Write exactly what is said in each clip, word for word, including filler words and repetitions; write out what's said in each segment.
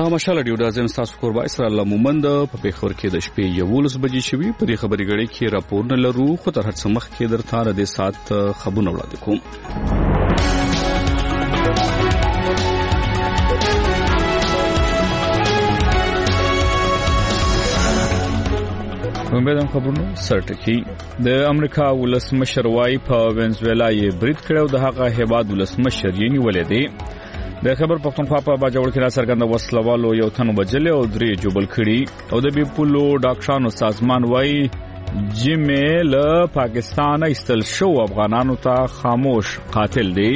ماشاء الله ډیو دازم تاسو کوربای سره الله مومند په پیښور کې د شپې یولس بجې شوي په دې خبري غړي کې راپورونه لرو خو تر هڅه مخ کې درته را دې سات خبرونه وړاندې کوم. ومبدم خبرونه سرټکی د امریکا ولسمشر وايي په وینزویلا یې برید کړو د هغه هیواد ولسمشر یې نیولې دی. د خبر پښتونخوا په باجوړ کې را څرګنده وسلوالو یو تن وبجل او درې جوبل کړي او د بیپولو ډاکټرانو سازمان وايي جمیل پاکستان ایستل شو افغانانو ته خاموش قاتل دی.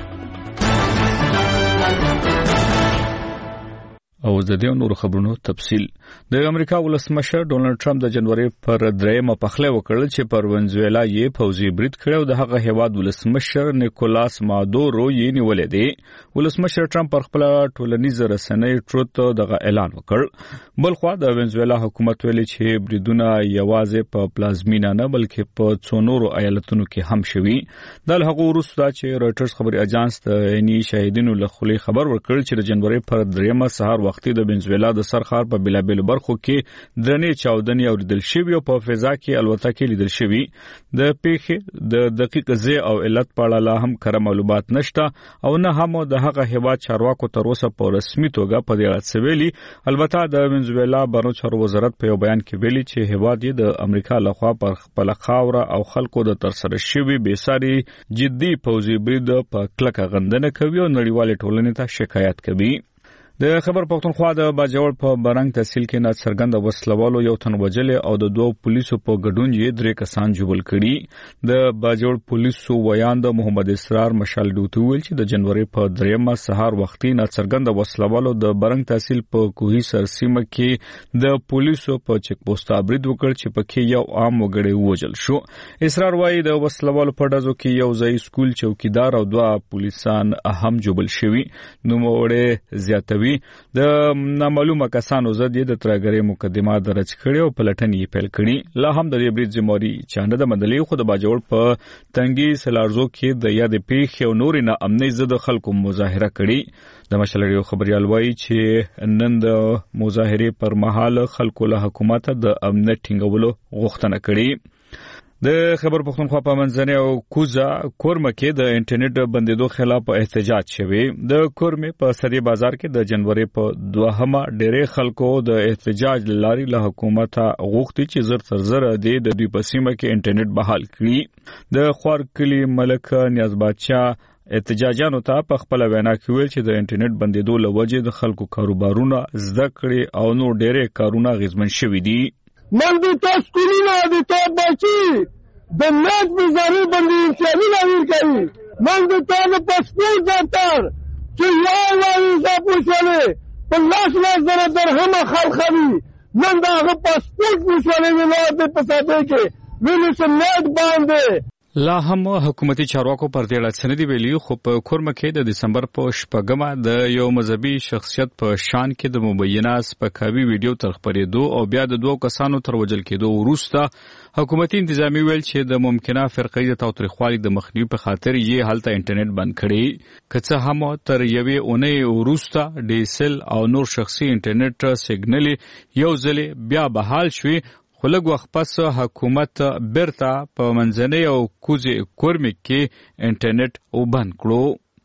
او د دې نور خبرونو تفصيل د امریکا ولسمشر ډونلډ ټرمپ د جنوري پر درېمه پخله وکړل چې پر وینزویلا یې فوزي برید کړو د هغه هیواد ولسمشر نیکولاس مادورو یې نیولې دی. ولسمشر ټرمپ پر خپل ټولنیز رسنۍ ټروت دغه اعلان وکړ. بلخوا د وینزویلا حکومت ویلي چې بریدونه یوازې په پلازمینا نه بلکې په څونورو ایالتونو کې هم شوي. د هغه وروسته چې رويټرز خبري اژانس د عیني شاهدینو له خولې خبر ورکړ چې د جنوري پر درېمه سهار وخت د وینزویلا د سرخار په بلابل برخو کې درنې چاودنې اوریدل شوې او په فضا کې الوتکې لیدل شوې. د پیښې د دقیق ځای او علت په اړه لا هم کره معلومات نشته او نه هم د هغه هیواد چارواکو تر اوسه په رسمي توګه په دې اړه ویلي. البته د وینزویلا بانو چارو وزارت په یو بیان کې ویلي چې هیواد یې د امریکا لخوا پر خپل خاوره او خلکو د ترسره شوی بېساري جدي پوځي برید په کلکه غندنه کوي او نړیوال ټولنې ته شکایت کوي. د خبر پښتونخوا د باجوړ په برنګ تحصیل کې نه څرګنده وسلوالو یو تن وجل او د دوه پولیسو په ګډون یې درې کسان جوړ کړي. د باجوړ پولیسو ویاند محمد اسرار مشال ډوټ ویل چې د جنوري په درېمه سهار وختي نه څرګنده وسلوالو د برنګ تحصیل په کوهي سرسیمه کې د پولیسو په چک پوسټ برید وکړ چې پکې یو عام وګړی وژل شو. اسرار وايي د وسلوالو په ډزو کې یو ځای سکول چوکیدار او دوه پولیسان هم جوړ شوي. نو موړې زیاتوي د نامعلومه کسانو زده د ترګری مقدمه درج کړي او پلټنې پیل کړي. لا هم د دې برید ذمہواری چانه د مدلې خو د باجوړ په تنګي سلارزو کې د یاد پیښ او نور نه امني زده خلکو مظاهره کړي. د مشلړیو خبريال وایي چې نن د مظاهره پر مهال خلکو له حکومت د امنیت ټینګولو غوښتنه کړي. د خبر پښتونخوا په منځنۍ او کوزا کورمه کې د انټرنیټ بندیدو خلاف احتجاج شوی. د کورمه په سری بازار کې د جنوري په دوهمه ډېرې خلکو د احتجاج لاري له حکومت غوښتي چې زر تر زر د دوی په سیمه کې انټرنیټ بحال کړي. د خوار کلی ملک نیاز بادشاه احتجاجانو ته په خپل وینا کې ویل چې د انټرنیټ بندیدو له وجې د خلکو کاروبارونه زده کړې او نور ډېرې کارونه غیزمن شوي دي. من د تاسو کولینه د تاسو بچي د ناز بزاری باندې انساني لویر کوي. من د تاسو پاسپورت دفتر چې یو وایي زپوښلې په لاس لاس زره درهم خلخوي من دا غو پاسپورت وشولې ولادت په ساده کې ویل سمات باندې لا هم حکومتي چارواکو پر دې اړه څه نه دی ویلي. خو په کورمه کې د دسمبر په شپږمه د یو مذهبي شخصیت په شان کې د مبینه سپکاوي ویډیو تر خبرېدو او بیا د دوه کسانو تر وژل کېدو وروسته حکومتي انتظامی ویل چې د ممکنه فرقې تاوتریخوالي د مخنیوي په خاطر یې هلته انټرنیټ بند کړي. که څه هم تر یوې اونۍ وروسته ډیسل او نور شخصي انټرنیټ سیګنل یو ځل بیا بحال شوي. خو لږ وخت پس حکومت بیرته په منځنۍ او کوزي کورمه کې انټرنیټ وبند کړو.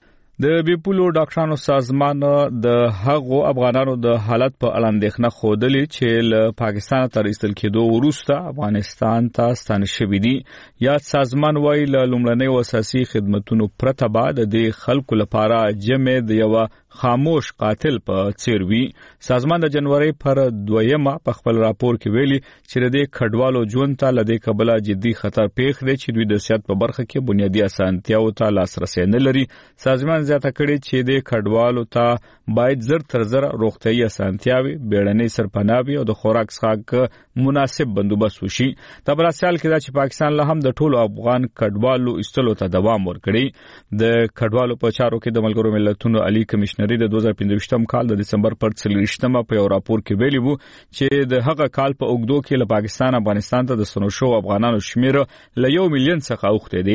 د بیپولو ډاکټرانو سازمان د هغو افغانانو د حالت په اړه اندېښنه خوده چې له پاکستان تر ایستل کېدو وروسته افغانستان ته ستانه شوي دي. یا سازمان وايي له لومړنیو اساسي خدماتو پرته بعد د خلکو لپاره جمع د یو خاموش قاتل په څیر وی. سازمان د جنوري پر دویمه په خپل راپور کې ویلي چې د کډوالو ژوند ته لدې قبله جدي خطر پیښ دی چې دوی د سیاست په برخه کې بنیادی اسانتیاو ته لاسرسي نه لري. سازمان زیاته کړي چې د کډوالو ته باید زر تر زر روغتيایي اسانتیاوي بیړنۍ سرپناوي او د خوراک څښاک مناسب بندوبست وشي. د براسیال کې دا چې پاکستان له هم د ټولو افغان کډوالو استلو ته دوام ورکړي. د کډوالو په چارو کې د ملګرو ملتونو عالی کمشنر د دوه هزار پنځه کال د دسمبر پر څلوېښتمه په یو راپور کې ویلي وو چې د هغه کال په اوګدو کې له پاکستان افغانستان ته د ستنو شو افغانانو شمیر له یو میلیون څخه اوخته دي.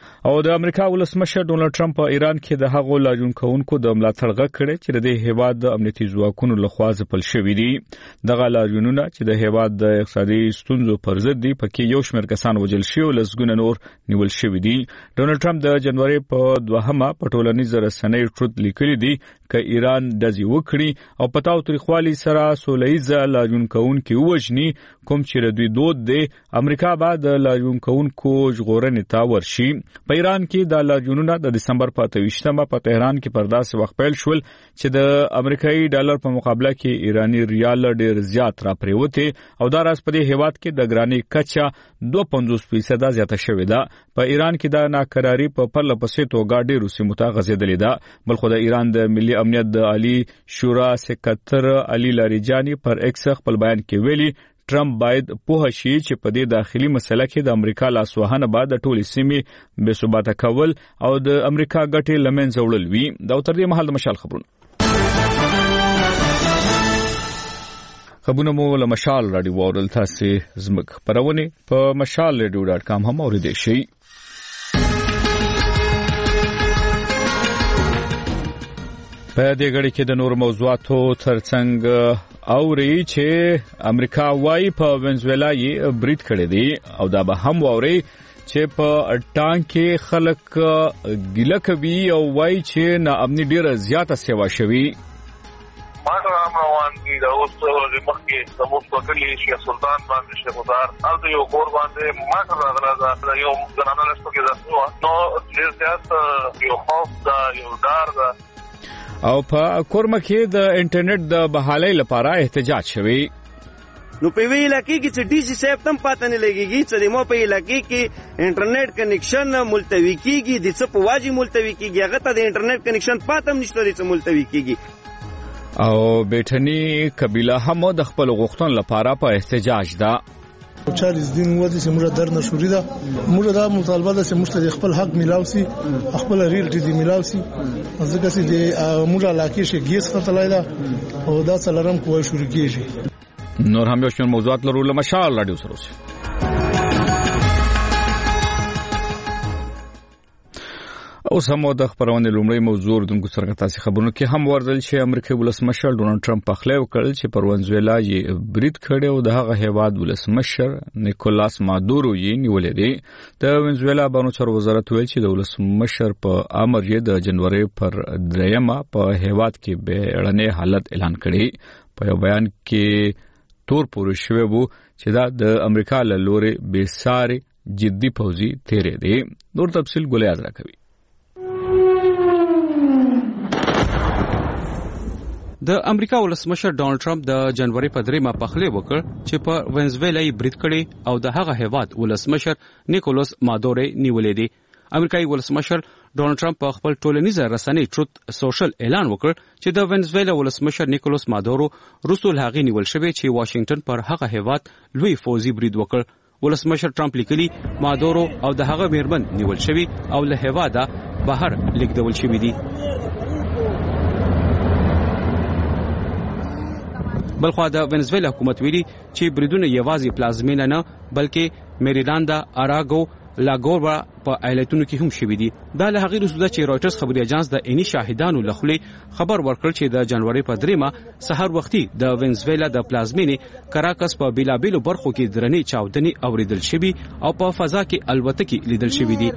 او د امریکا ولسمشر ډونلډ ټرمپ په ایران کې د هغو لاجون کوونکو د ملاتړ غږ کړی چې د هیواد د امنیتي ځواکونو لخوا ځپل شوی دي. دغه لاجونونه چې د هیواد د اقتصادي ستونزو پر ضد دي پکې یو شمېر کسان وژل شوي او لسګونه نور نیول شوي دي. ډونلډ ټرمپ د جنوري په دوهمه په ټولنیزو رسنیو ټروت لیکلي دي ک ایران دزي وکړي او پتاو تاریخوالي سره سولهیزه لاجون کوونکي وژني کوم چې د دوی دود دی امریکا بعد لاجون کوونکو ژغورنې ته ورشي. په ایران کې د لاجونونه د دسمبر په اته ویشتمه په تهران کې پر داسې وخت پیل شول چې د امریکایي ډالر په مقابله کې ایرانی ریال ډېر زیات را پریوته او دا راز په دې هیواد کې د ګرانی کچا دوه پنځوس فیصد زیاته شوې ده. په ایران کې د ناکراری په پرله پسې توګه ډېر سیمو ته غځېدلې ده. بل خو د ایران د ملي امنیت د عالی شورا سکرټر علي لاریجانی پر ایکس خپل بیان کې ویلي ټرمپ باید پوه شي چې په دې داخلي مسله کې د امریکا لاسوهنه بعد د ټولې سیمې بې ثباته کول او د امریکا ګټې له منځه وړل وي. دا تر دې مهال د مشال خبرونه خبرونه مو له مشال راډیو واورل. تاسې زموږ خپرونه په مشال راډیو ډاټ کام هم اوریدئ شئ. په دې غړي کې د نور موضوعاتو ترڅنګ اوري چې امریکا وايي په وینزویلا یې برید کړی دی او دا به هم اوري چې په ټانک کې خلک ګیله کوي او وايي چې ناامني ډیره زیاته سیوا شوي. ماته روان دي دا اوس د مخکې د مستقلی شیخ سلطان باندې شیخ ودار الته یو کور باندې ماته راغله دا یو زنانه لسته کې راځو نو ډیر زیات یو خوف دا یو ډار دا او په کورمه کې د انټرنیټ د بحالۍ لپاره احتجاج شوی. نو په وی علاقې کې چې ډي سي صاحب تم پاتې نه لګيږي چې د مو په علاقې کې انټرنیټ کنیکشن ملتوي کیږي د څه په واجب ملتوي کیږي هغه ته د انټرنیټ کنیکشن پاتم نشته چې ملتوي کیږي. او بیٹنی قبیله هم د خپل غوښتن لپاره په احتجاج ده. چالیس دین ودی چې موږ در نشوري ده موږ دا مطالبه ده چې موږ خپل حق ملاوسي خپل ریلټي دی ملاوسي ځکه چې د موږ علاقې شي ګیس ختلای ده او دا څلرم کوی شروع کیږي. نور هم یو شمېر موضوعات لرو له مشال راډیو سره اوسئ. اوس هم د خبرونې لومړی موضوع دونکو سره تاسو خبرونه کې هم ورزل چې امریکایي ولسمشر ډونلډ ټرمپ په خپل وکړل چې پر وینزویلا یې برید کړی او د هغه هیواد ولسمشر نیکولاس مادورو یې نیولې دی. د وینزویلا بانو چارو وزارت ویل چې د ولسمشر په امر یې د جنوري پر دریمه په هیواد کې بیړنی حالت اعلان کړی. په یو بیان کې تور پورې شوی وو چې دا د امریکا له لوري بې ساري جدي پوځي تیرې دی. نور تفصیل ګولې یاد راکوي. د امریکا ولسمشر ډونلډ ټرمپ د جنوري په دریمه پخلی وکړ چې په وینزویلا یې برید کړی او د هغه هیواد ولسمشر نیکولاس مادورو نیولې دی. امریکایي ولسمشر ډونلډ ټرمپ په خپل ټولنیزه رسنۍ ټروت سوشل اعلان وکړ چې د وینزویلا ولسمشر نیکولاس مادورو رسول هغه نیول شوی چې واشنگټن پر هغه هیواد لوی فوزي برید وکړ. ولسمشر ټرمپ لیکلی مادورو او د هغه میرمن نیول شوی او له هیواده بهر لیکدول شوی دی. بلخوا د وینزویلا حکومت ویلي چې بریدونه یوازې پلازمینه نه بلکې میریلاندا اراګو لاګورا په ایالتونو کې هم شوي دي. دا له هغې وروسته چې رویټرز خبري اژانس د عیني شاهدانو له خولې خبر ورکړ چې د جنوري په دریمه سهار وختي د وینزویلا د پلازمینې کراکس په بیلابیلو برخو کې درنې چاودنې اوریدل شوي او په فضا کې الوتکې لیدل شوي دي.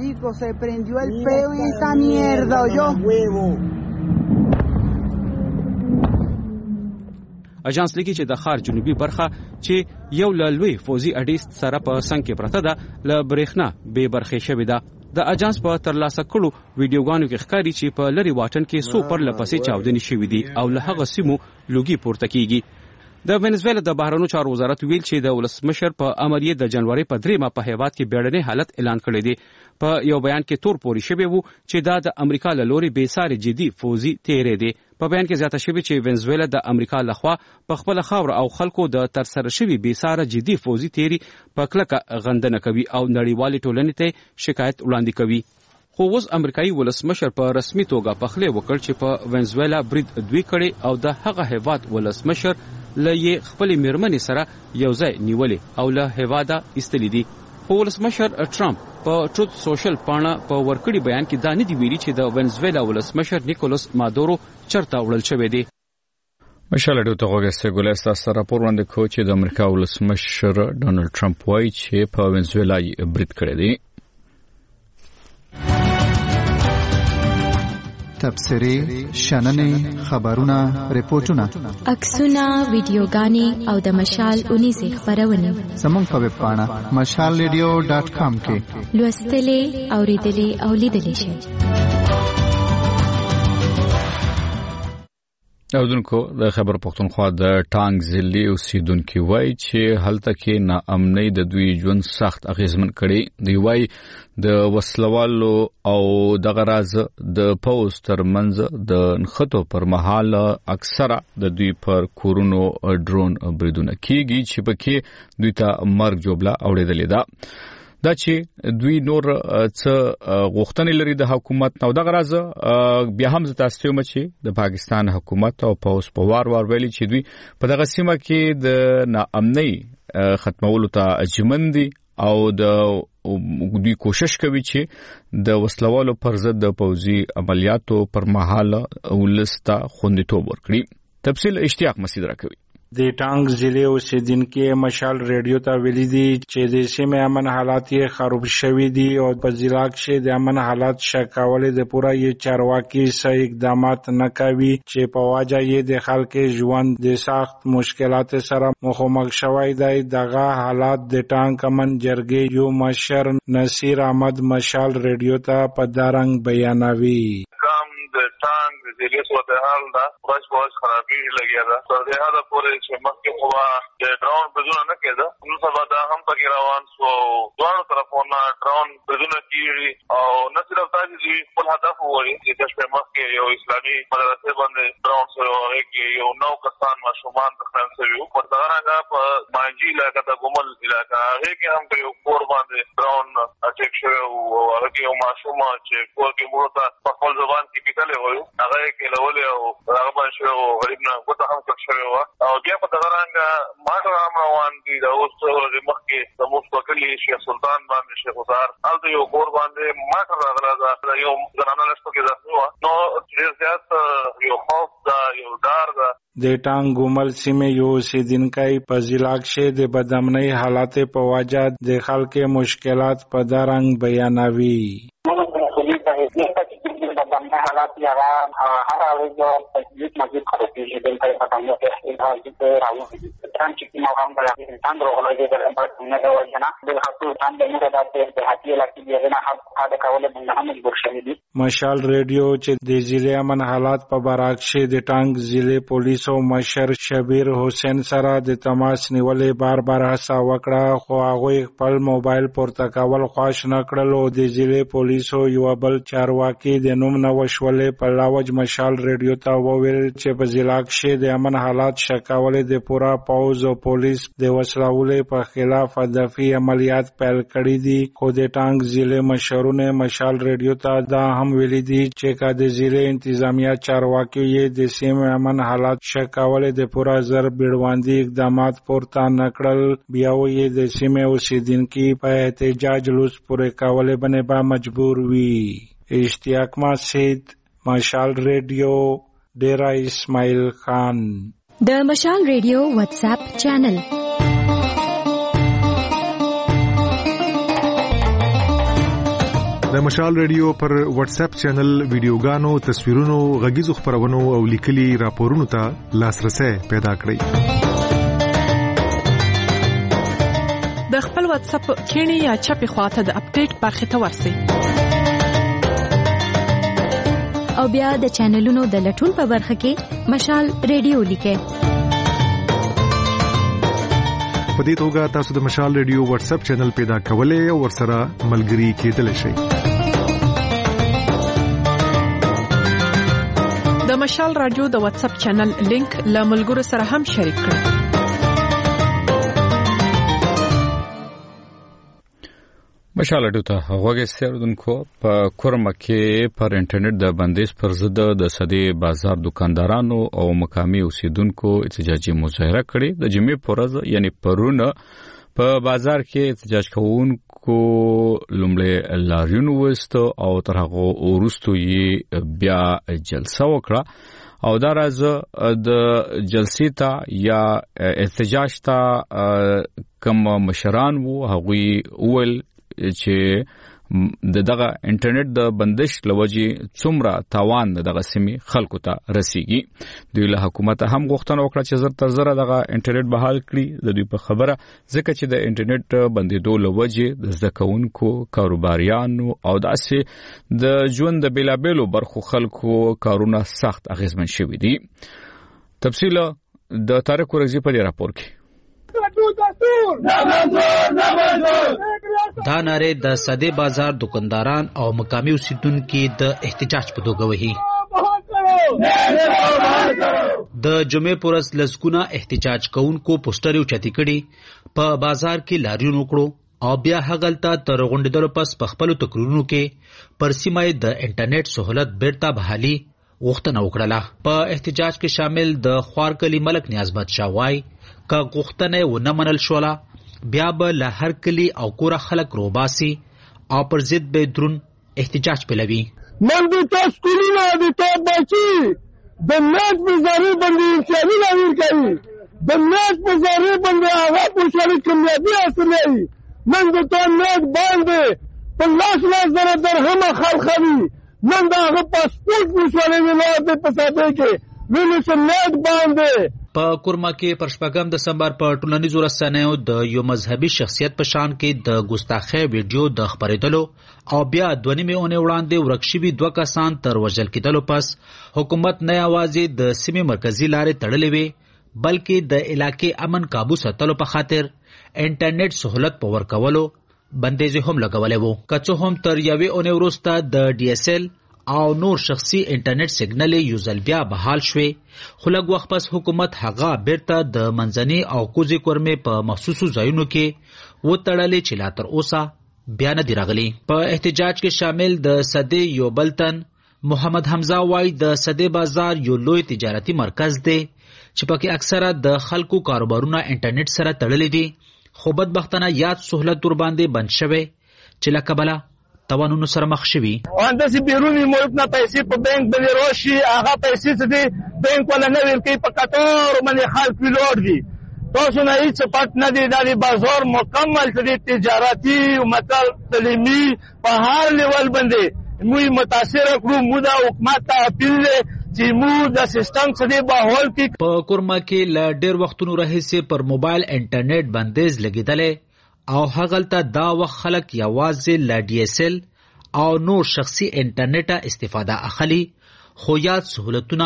اژانس لیکي چې د ښار جنوبي برخه چې یو له لوی فوزي اډې سره په څنګ کې پرته ده له برېښنا بې برخې شوې ده. د اژانس په ترلاسه کړو ویډیوګانو کې ښکاري چې په لري واټن کې څو پرله پسې چاودنې شوې دي او له هغه سیمو لوګي پورته کیږي. د وینزویلا د بهرنیو چارو وزارت ویل چې د ولسمشر په امر یې د جنوري په دریمه په هیواد کې بیړنی حالت اعلان کړی دی. په یو بیان کې تور پورې شوی وو چې دا د امریکا له لوري بې ساري جدي فوزي تیرې دی. په بیان کې زیاته شوی چې وینزویلا د امریکا لخوا په خپل خاور او خلکو د ترسره شوی بې ساري جدي فوزي تیری په کلکه غندنه کوي او نړیوالې ټولنې ته شکایت وړاندې کوي. خو اوس امریکایي ولسمشر په رسمي توګه پخلی وکړ چې په وینزویلا برید دوی کړي او د هغه هیواد ولسمشر له یې خپل میرمنې سره یو ځای نیولې او له هیواده ایستلې دي. خو ولسمشر ټرمپ په ټروت سوشل پاڼه په ورکړی بیان کې دا نه دی ویلي چې د وینزویلا ولسمشر نیکولاس مادورو چرته وړل شوی دی. مشال ډو ته غوښته ګولې تاسو راپور وړاندې کوي چې د امریکا ولسمشر ډونالد ټرمپ وايي چې په وینزویلا یې برید کړی دی. تبصرې، شننې، خبرونه، ریپورتونه، عکسونه، ویډیوګانې او د مشال اونیزې خبرونه زموږ په ویب پاڼه مشال ریډیو ډاټ کام کې لوستلې، اوریدلې او لیدلې شئ. اودونکو د خبر پښتونخوا د ټانګ ضلع اوسیدونکو وایي چې هلته کې ناامنۍ د دوی ژوند سخت اغیزمن کړي. دی وایي د وسلوالو او د غراز د پوز ترمنځ د نخټو پر مهال اکثره د دوی پر کورونو ډرون بریدونه کیږي چې پکې دوی ته مرګ جوړه اوریدلې ده. دا چې دوی نور څه غوښتنې لري د حکومت نو د غراز بیا هم تاسو ته چې د پاکستان حکومت او پوز په وار وار ویلي چې دوی په دغه سیمه کې د ناامنۍ ختمولو ته اجمن دي او د دوی کوشش کوي چې د وسلوالو پر ضد د پوزي عملیاتو پر مهال ولستا خوندیتوب ورکړي. تفصیل اشتیاق مسعود راکوي. د ټانګ ضلع اوسیدونکو مشال ریډیو ته ویلي دي چې د سیمې امن حالات یې خراب شوي دي او په ضلع کې د امن حالات شکولې د پوره یې چارواکي صحیح اقدامات نه کوي چې په واجه یې د خلکو ژوند د سخت مشکلات سره مخامخ شوی دی. دغه حالات د ټانګ امن جرګې یو مشر نصیر احمد مشال ریډیو ته په دارنګ بیانوي. د ټانګ ضلع صورتحال دا بس بس خرابي لګیا ده. صورتحال پورې چې مخکې خوا د ډرون بدونه نه کېده نو سبا دا هم پکې روان شو. دواړو طرفونو ډرون بدونه کیږي او نه صرف دا چې خپل هدف وایي چې د مخکې یو اسلامي مدرسې باندې ډرون سره هغه کې یو نو کسان ماشومان تخنن شوی په دغه په مانجی علاقې د ګومل علاقې هغه کې هم یو کور باندې ډرون اټیک شوی او هغه کې یو ماشوم چې کور کې موږ په خپل ځوان کې پیټلې وایو هغه کې لولې او هغه باندې شو غریب نه کوته هم څه شوی او بیا په دغه رنګ ماټر هم روان دي د اوس د مخکې د مستقلی شیخ سلطان باندې شیخ وزار الته یو کور باندې ماټر راغله دا یو زنانه لښته کې ځو نو ډېر زیات یو خوف دا یو ډار دا د ټانګ ګومل سیمې یو اوسیدونکی په ضلع کې د بدامنۍ حالات په وجه د خلکو مشکلات په دارنګ بیانوي. حالات یاره هر اړیزه په دې مزید خرابېږي د په پټانو کې د حالت راوځي ترڅو چې موږ هم بل انسان راغلی دی د نه د وجنه د حقوقو باندې نه د د حقیقت لکه د نه حق ادا کول باندې هم مجبور شوی دي. مشال ریډیو چې د ضلع امن حالات په براکشه د ټانګ ضلع پولیسو مشر شبیر حسین سره د تماس نیولې بار بار هڅه وکړه خو هغه خپل موبایل پورته کول خواش نه کړل او د ضلع پولیسو یو بل چارواکي د نوم نه وشولې په لاوج مشال ریډیو ته وویل چې په ضلع کې د امن حالات شکولې د پورا پوز او پولیس د وسلوالې په خلاف هدفي عملیات پیل کړي دي. خو د ټانګ ضلع مشرونه مشال ریډیو ته دا هم ویلي دي چې کا د ضلع انتظامیه چارواکي یې د سیمې امن حالات شکولې د پورا زر بیړواندي اقدامات پورته نکړل بیا یې د سیمې اوسیدونکو په احتجاج لوس پورې کولې باندې با مجبور وي. اشتیاق مسعود مشال ریډیو ډیرا اسماعیل خان. د مشال ریډیو واتس اپ چینل د مشال ریډیو پر واتس اپ چینل ویډیوګانو، تصویرونو، غږیزو خبرونو او لیکلي راپورونو ته لاسرسي پیدا کړئ. د خپل واتس اپ کینی یا چپی خواته د اپډیټ برخه ته ورسئ او بیا د چینلونو د لټون په برخه کې مشال ریډیو لیکئ. په دې توګه تاسو د مشال ریډیو واتس اپ چینل پیدا کولای او ورسره ملګري کېدلی شئ. د مشال رادیو د واتس اپ چینل لینک له ملګرو سره هم شریک کړئ. مشال ډیو ته هغه سردونکو په کورمه کې پر انټرنیټ د بندیز پر ضد د صدې بازار دکاندارانو او مقامی اوسیدونکو احتجاجي مظاهره کړې. د جمعې پر ورځ یعنی پرونه په بازار کې احتجاج کوونکو لومړی لاریون وست او تر هغه وروسته یې بیا جلسه وکړه او دا راز د جلسې ته یا احتجاج ته کوم مشران وو هغوی اول چې د دغه انټرنیټ د بندش لوجي څومره تاوان دغه سیمې خلکو ته رسیږي دوی له حکومت هم غوښتنه وکړه چې زر تر زر دغه انټرنیټ بحال کړي د دوی په خبره ځکه چې د انټرنیټ بندیدو لوجي د زکونکو کاروباریانو او داسې د ژوند د بیلابېلو برخو خلکو کارونه سخت اغیزمن شوي دي. تفصیل د طارق ورغزي په راپور کې. دا ناره د صدې بازار دکانداران او مقامي اوسیدونکو د احتجاج په توګه وهي. د جمعې پورس لسګونه احتجاج کوونکو پوسټر یو چتی کړي په بازار کې لاریون وکړو او بیا هغلته تر غونډېدلو پس په خپل تقریرونو کې پر سیمه د انټرنیټ سہولت بیرته بحالي غوښتنه وکړه. په احتجاج کې شامل د خوارکلی ملک نیازبت شاوای که غوښتنه و نه منل شوله بیا به له هر کلی او کور خلک روباسي او پر ضد به درون احتجاج پلوي. من د تاسو کولینه د تاسو بچي د نت بازاري باندې انساني لویر کوي د نت بازاري باندې هغه په شریک کمیابي اصلي من د تاسو نت باندې په لاس لاس زره درهم خلخوي من دا هغه پاسپورت وشولې نه د پساده کې ویني چې نت باندې په کورما کې پر شپږم دسمبر په ټولنیزو رسنیو د یو مذهبي شخصیت په شان کې د ګستاخۍ ویډیو د خبرېدلو او بیا دوه نیمې اونۍ وړاندې ورک شوي دوه کسان تر وژل کېدلو پس حکومت نه یوازې د سیمې مرکزي لارې تړلې وې بلکې د علاقې امن قابو ساتلو په خاطر انټرنیټ سہولت په ورکولو بندیزې هم لګولې وو. که څه هم تر یوې اونۍ وروسته د ډي اس ایل او نور شخصي انټرنیټ سیګنل یو ځل بیا بحال شوې خو لږ وخت پس حکومت هغه بیرته د منځني او کوزي کورمې په مخصوصو ځایونو کې وتړلې چې لا تر اوسه بیا نه دی راغلی. په احتجاج کې شامل د صدې یو بلتن محمد حمزه وای د صدې بازار یو لوی تجارتي مرکز دی چې پکې اکثره د خلکو کاروبارونه انټرنیټ سره تړلې دي خو بدبختانه یاد سہولت ور باندې بند شوی چې لکه بلا توانونو سره مخ شوي. انداسې بیرونی ملک نه پیسې په بانک باندې راشي هغه پیسې چې دي بانک ولا نه ورکوي په قطار باندې خلک ویلوړ دي تاسو نه هیڅ پټ نه دی د بازار مکمل چې تجارتي او مطلب تعلیمي په هر لیول باندې موږ متاثر کړو موږ د حکومت ته اپیل چې موږ د سیستم څخه بهول کې. په کورما کې ل ډېر وختونو راهیسې پر موبایل انټرنیټ بندیز لګیدلې او هغلته دا وخت خلک یوازې ل ډي اس ایل او نور شخصي انټرنیټه استفاده اخلي خو یاد سہولتونه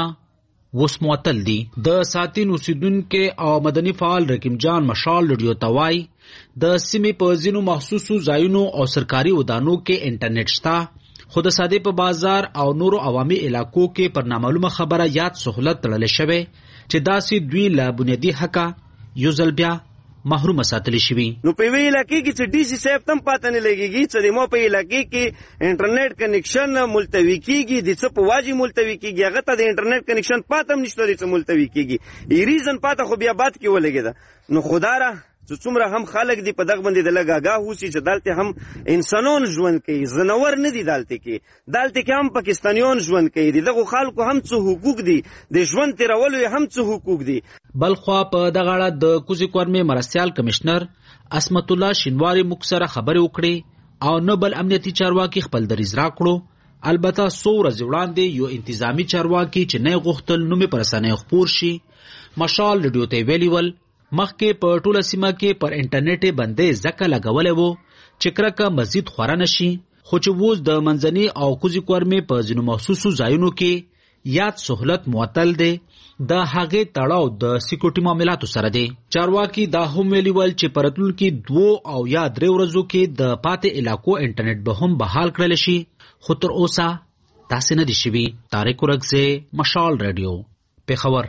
وس معطل دي. د ساتین اوسیدونکو او مدني فعال رقیب جان مشال رادیو توای د سیمې په ځینو مخصوصو ځایونو او سرکاري ودانو کې انټرنیټ شته خو د ساده په بازار او نورو عوامي علاقو کې پر نامعلومه خبره یاد سہولت تړل شوی چې داسې دوی لا بنیادی حقه یو ځل بیا محروم ساتل شي. نو په وی علاقې کې چې ډي سي صاحب تم پاتې نه لګيږي چې مو په علاقې کې انټرنیټ کنیکشن ملتوي کیږي د څه په واجب ملتوي کیږي هغه ته د انټرنیټ کنیکشن پاتم نشته چې ملتوي کیږي ای ریزن پاته خو بیا بات کې ولګیدا نو خداره چې څومره هم خلک دی په دغه باندې د لګاګاه وسی چې دالته هم انسانون ژوند کوي زنور نه دي دالته کې دالته کې هم پاکستانیون ژوند کوي دغه خلکو هم څه حقوق دي د ژوند تیرولو هم څه حقوق دي. بلخوا په دغه اړه د کوزي کورمې مرستيال کمشنر اسمت الله شینواری مکسره خبرې وکړي او نه بل امنیتي چارواکي خپل دریز راکړو البته څو ورځې وړاندې یو انتظامی چارواکي چې نه غوښتل نومې پر رسنیو خپور شي مشال رادیو ته ویلیول مخکې په ټوله سیمه کې پر انټرنیټ باندې ځکه لګولې وو چې کرکه مزید خورا نشي خو چې ووز د منځني او کوزي کورمې په ځینو مخصوصو ځایونو کې یاد سہولت معطل دی د هغې تړاو د سکیورټي معاملاتو سره دی. چارواکي دا هم ویلي ول چې په راتلونکي دوو او یا درې ورځو کې د پاتې علاقو انټرنیټ به هم بحال کړل شي خو تر اوسه داسې نه دي شوي. طارق ورغزی مشال رادیو پېښور.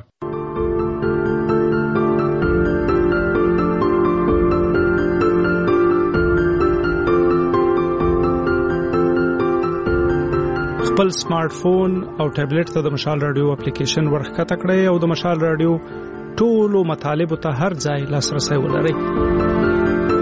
خپل سمارټ فون او ټابلیټ ته د مشال رادیو اپلیکیشن ورخکته کړئ او د مشال رادیو ټولو مطالب ته هر ځای لاسرسي ولرئ.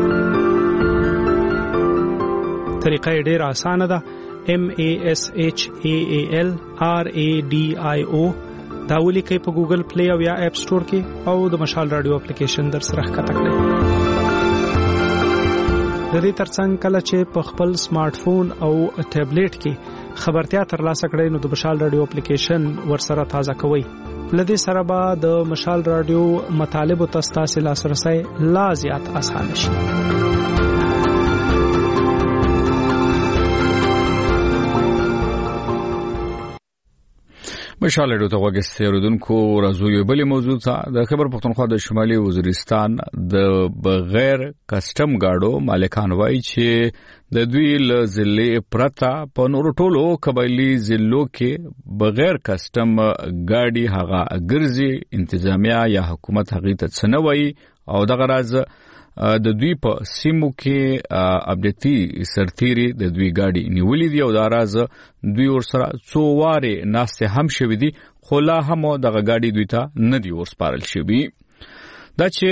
طریقه ډیر اسانه ده. M A S H A A L R A D I O دا ولیکئ په ګوګل پلی او یا اپ سٹور کې او د مشال رادیو اپلیکیشن در سره ښکته کړئ. د دې ترڅنګ کله چې په خپل سمارټ فون او ټابلیټ کې خبرتیا ترلاسه کړئ نو د مشال رادیو اپلیکیشن ورسره تازه کوئ. لدې سره به د مشال رادیو مطالب او تاسو لاسرسي لا زیات آسان شي. مشال رادیو ته وګورئ ردونکو راځو یو بل موضوع ته. د خبر پښتونخوا د شمالي وزیرستان د بغیر کسٹم گاډو مالکان وایي چې د دوی له ضلع پرتا په نورو ټولو قبایلی ضلعو کې بغیر کسٹم گاډي هغه ګرځي انتظامیه یا حکومت هغه ته څه نه وایي او دغه راز د دوی په سیمو کې اپډیټي سرتيري د دوی گاډي نیولې دي او دا راز دوی ورسره څو واره ناسته هم شوې دي خو لا هم دغه گاډي دوی ته نه دی ورسپارل شوی. دا چې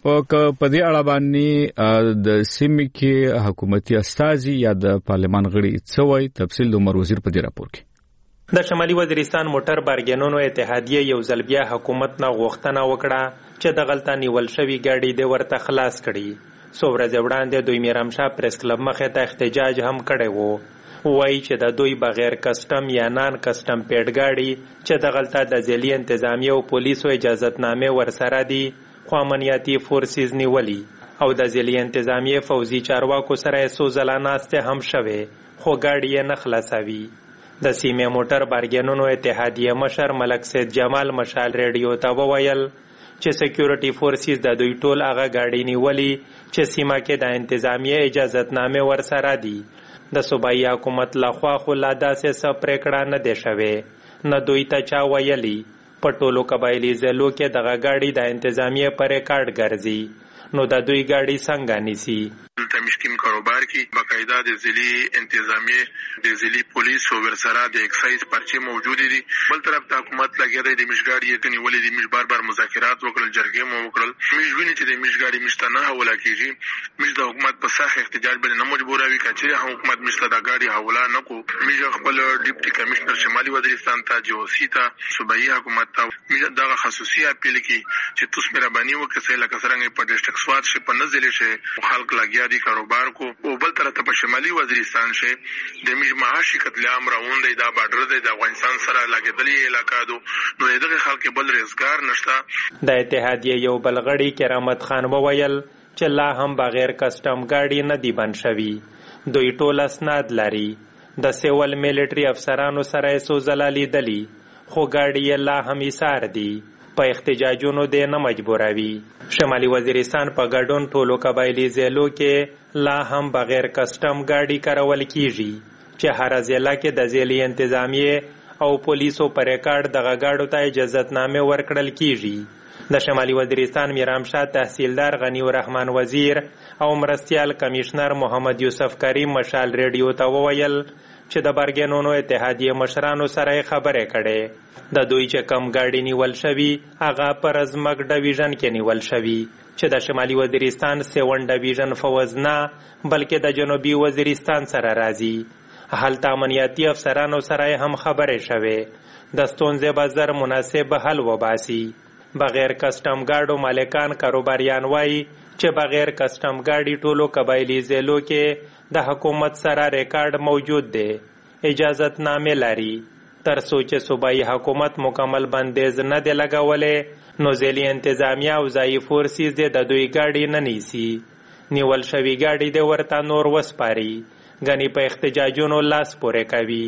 په دې اړه باندې د سیمې کې حکومتي استازي یا د پارلمان غړي څه وایي تفصیل د عمر وزیر په دې راپور کې. د شمالي وزیرستان موټر بارګینونو اتحادیه یو ځل بیا حکومت نه غوښتنه وکړه چې د غلطه نیول شوی ګاډي د ورته خلاص کړي. څو ورځې وړاندې دوی میرامشاه پریس کلب مخې ته احتجاج هم کړی وو. وایي چې د دوی بغیر کسٹم یا نان کسٹم پیډ ګاډي چې د غلطه د ځلي انتظامیه او پولیسو اجازتنامې ورسره دي خو امنیتي فورسز نیولي او د ځلي انتظامیه فوزي چارواکو سره څو ځله ناسته هم شوه خو ګاډي یې نه خلاصوي. د سیمې موټر بارګینونو اتحادیه مشر ملک سید جمال مشال ریډیو ته وویل چې سکیورټي فورسز د دوی ټول هغه ګاډي نیولي چې سیمه کې د انتظامیه اجازتنامې ورسره دي. د صوبایي حکومت لخوا خو لا داسې څه پریکړه نه دی شوې نه دوی ته چا ویلي په ټولو قبایلي ضلعو کې دغه ګاډي د انتظامیه پر ریکارډ ګرځي نو د دوی ګاډي څنګه نیسي. دلته مشکیم کاروبار کې باقاعده د ضلعي انتظامیه د ضلعي پولیس او ورسره د اکسایز پرچې موجود دي. بل طرف ته حکومت لګیا دی د مشګاډي یې نیولې دي. مش بار بار مذاکرات وکړل جرګې مو وکړل. مش ویني چې د مشګاډي مشته نه حواله کیږي. مش د حکومت په ساخ احتجاج باندې نه مجبوروي کچې حکومت مشته د ګاډي حواله نه کو. مش خپل ډیپټي کمشنر شمالي وزیرستان ته جوسی ته صوبایي حکومت ته مش دغه خصوصي اپیل کی چې تاسو مهرباني وکړئ لکه څنګه په ډیسټریکټ سواد شي په نزلې شي خلک لګیا دي کاروبار کو او بل طرف ته په شمالي وزیرستان شي د میج معاشي قتل عام روان دی دا بارډر دی د افغانستان سره لګیدلې علاقې دو نو دغه خلک بل روزګار نشته. د اتحادیه یو بلغړی کرامت خان وویل چې لا هم بغیر کسٹم گاډي نه دی بند شوی. دوی ټول اسناد لري. د سیول میلیټري افسرانو سره سو زلالي دلی خو گاډي لا هم ایثار دي په احتجاجونو دی نه مجبوروي. شمالي وزیرستان په ګډون ټولو قبایلی ضلعو کې لا هم بغیر کسٹم گاډي کارول کیږي چې هر ضلع کې د ضلعي انتظامیه او پولیسو پر ریکارډ دغه گاډو ته اجازتنامه ورکړل کیږي. د شمالي وزیرستان میرامشاه تحصیلدار غنی الرحمن وزیر او مرستیال کمشنر محمد یوسف کریم مشال ریډیو ته وویل چې د بارګینونو اتحادیه مشرانو سره خبرې کړي. د دوی چې کم گاډي نیول شوی هغه پر ازمک ډیویژن کې نیول شوی چې د شمالي وزیرستان سیون ډیویژن فوز نه بلکې د جنوبي وزیرستان سره راځي. هلته امنیتي افسرانو سره هم خبرې شوې د ستونزې به زر مناسب حل وباسي. بغیر کسٹم گاډو مالکان کاروباریان وایي چې بغیر کسٹم گاډي ټولو قبایلی ضلعو کې د حکومت سره ریکارډ موجود دی اجازت نامه لري. تر څو چې صوبایي حکومت مکمل بندیز نه دی لګولې نو ځلي انتظامیه او ځایي فورسز د دوی گاډي نه نیسي. نیول شوی گاډي د ورته نور وسپاري غني په احتجاجونو لاس پورې کوي.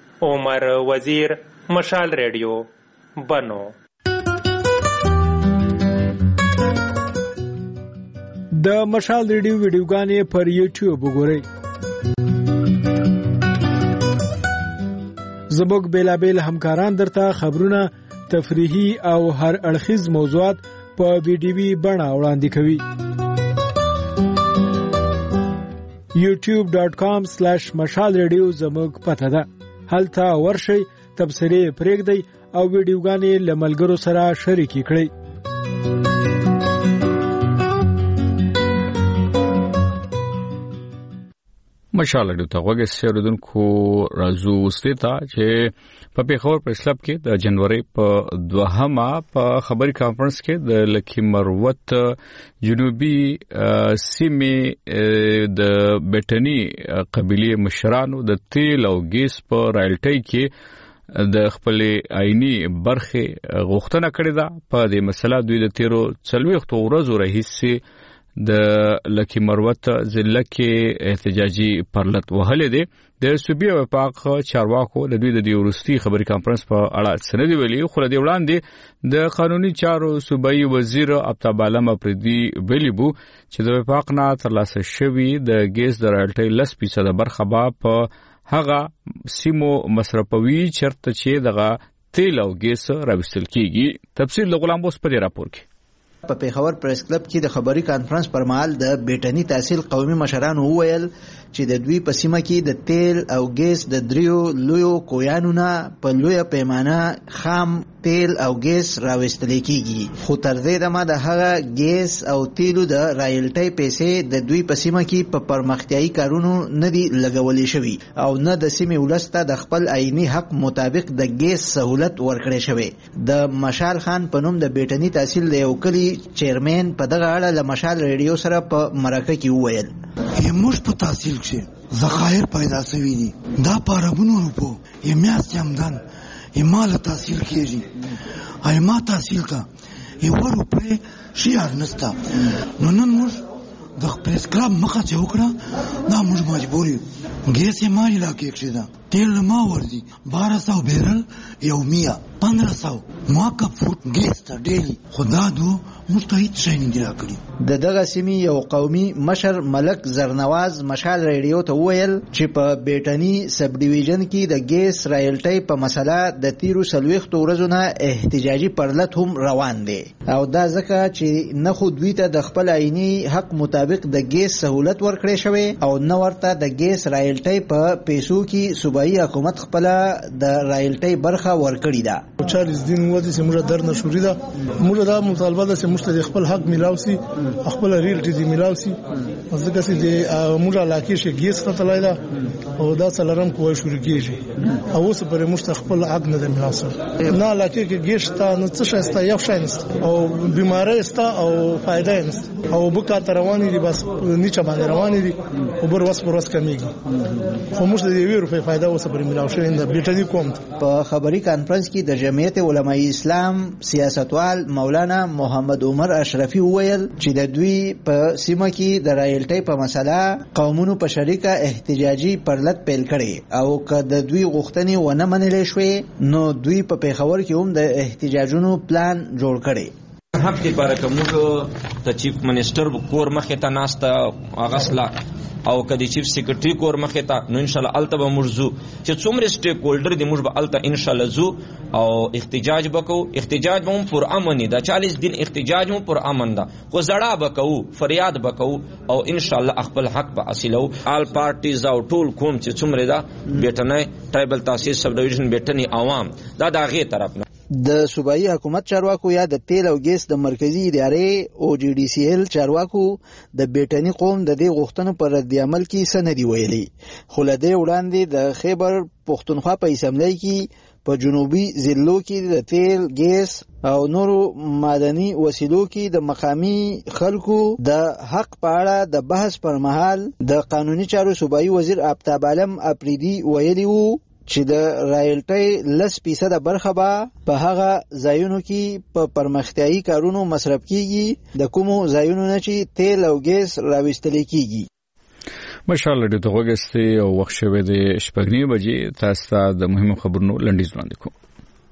عمر وزیر مشال ریډیو بنو. د مشال ریډیو ویډیوګانې پر یوټیوب وګورئ. زموږ بیلابیل همکاران درته خبرونه تفریحي او هر اړخیز موضوعات په ویډیوي بڼه وړاندې کوي. یوټیوب ډاٹ کام سلیش مشال ریډیو زموږ پته ده. هلته ورشئ، تبصرې پرېږدئ او ویډیوګانې له ملګرو سره شریکې کړئ. مشال رادیو ته وګورئ سیردونکو رازو وسلیتا چې په پیښور پریس کلب کې د جنوري په دوهمه په خبري کانفرنس کې د لکی مروت جنوبي سیمې د بیٹنی قبيله مشرانو د تیل او ګیس په رایلټي کې د خپل عیني برخه غوښتنه کړې ده. په دې مسله دوی د تیرو څلويختو ورځو راهیسې د لکی مروت ضلع کې احتجاجي پرلط وهلې دي. د صوبې وفاق چارواکو د دوی د دیورستي خبري کانفرنس په اړه سند ویلي، خو د وړاندې د قانوني چارو صوبایي وزیر عبدالعالم افریدي ویلي بو چې د وفاق نه ترلاسه شوی د ګیس د رایلټي لس فیصد برخه به په هغه سیمو مصرفوي چرته چې دغه تیل او ګیس راوستل کیږي. تفصیل د غلام بوس په راپور کې. په پیښور پریس کلب کې د خبري کانفرنس پر مهال د بیٹنی تحصیل قومي مشرانو وویل چې د دوی په سیمه کې د تیل او ګیس د دریو لویو کویانو نه په لویه پیمانه خام تیل او ګیس راوستل کیږي، خو تر دې دمه د هغه ګیس او تیلو د رایلټي پیسې د دوی په سیمه کې په پرمختیايي کارونو نه دي لګولې شوی او نه د سیمې ولسته د خپل عیني حق مطابق د ګیس سہولت ورکړې شوی. د مشال خان په نوم د بیٹنی تحصیل د یو کلی چیرمن په دغه اړه له مشال ریډیو سره په مرکه کې وویل یموش په تحصیل کې ذخایر پیدا شوي دي، دا پارابونو روپو یمیاست یمدان یمال تحصیل کېږي، ایما تحصیل کا یو روپے شیار نستا. نو نن موږ د پریس کلب مخه چې وکړه دا موږ مجبور یو. ګیس یې ما علاقې کې ده، تیل ما ورځي بارہ سو بیرل یومیه پندرہ سو موقف فوټ ګیس ته ډیلی، خدا دو مستحید شي نه دی راکړي. د دغه سیمې یو قومي مشر ملک زرنواز مشال ریډیو ته وویل چې په بیٹنی سب ډیویژن کې د ګیس رایلټي په مسله د تیرو څلويختو ورځو نه احتجاجي پرلط هم روان دي او دا ځکه چې نه خو دوی ته د خپل عیني حق مطابق د ګیس سہولت ورکړې شوی او نه ورته د ګیس رایلټي په پیسو کې صوبایي حکومت خپل د رایلټي برخه ورکړې ده. چالیس دن وځي چې موږ درنه شوري ده، موږ دا مطالبه ده چې موږ خپل حق ملاوي خپل ریلټي دی ملاوي ځکه چې د موږ علاقې شي ګیس ته تلای ده او دا څلرم کوی شروع کیږي او اوس پر موږ خپل حق نه ملاوي نه علاقې کې ګیس ته نو څه شاسته یو شاینست او بیماری است او فائدہ است او بکا رواني دي بس نیچه باندې رواني دي او بر وس پر وس کمیږي خو موږ د یو روپې فائدہ اوس پر ملاوي شوی د بیٹنی کوم. په خبري کانفرنس کې د جمعیت علماء اسلام سیاستوال مولانا محمد عمر اشرفي وویل چې د دوی په سیمه کې د رایلټي په مسله قومونو په شریکه احتجاجي پرلط پیل کړي او که د دوی غوښتنې ونه منلې شوې نو دوی په پیښور کې هم د احتجاجونو پلان جوړ کړي. حق دی پر کومو ته چیف منسٹر کور مخه ته ناسته اغسلا او کدی چیف سیکریټری کور مخه ته نو ان شاء الله الته به مرزو چې څومره سټیک هولډر دی موږ به الته ان شاء الله زو او احتجاج وکاو. احتجاج هم پر امن دا چالیس دن احتجاج هم پر امن دا خو زړه وکاو فریاد وکاو او ان شاء الله خپل حق به حاصلو. آل پارټیز او ټول کوم چې څومره دا بیٹنی ټرایبل تاسیس سب ډیویژن بیٹنی عوام دا داغه طرف نه د صوبایي حکومت چارواکو یا د تیل او ګیس د مرکزی ادارې او جی ډي سی ایل چارواکو د بیٹنی قوم د دې غوښتنو پر رد عمل کې سندي ویلي، خو له دې وړاندې د خیبر پښتونخوا په اسمبلی کې په جنوبي ضلعو کې د تیل ګیس او نورو معدني وسیلو کې د مقامی خلکو د حق په اړه د بحث پر مهال د قانوني چارو صوبایي وزیر عبدالعالم افریدي ویلي وو چې د رایلټي لس فیصد برخه به په هغه ځایونو کې په پرمختیايي کارونو مصرف کیږي د کومو ځایونو نه چې تیل او ګیس راوستل کیږي. مشال د توګستي او وخت شوه د شپږنی بجې تاسو ته د مهمو خبرونو لنډیز وړاندې کوم.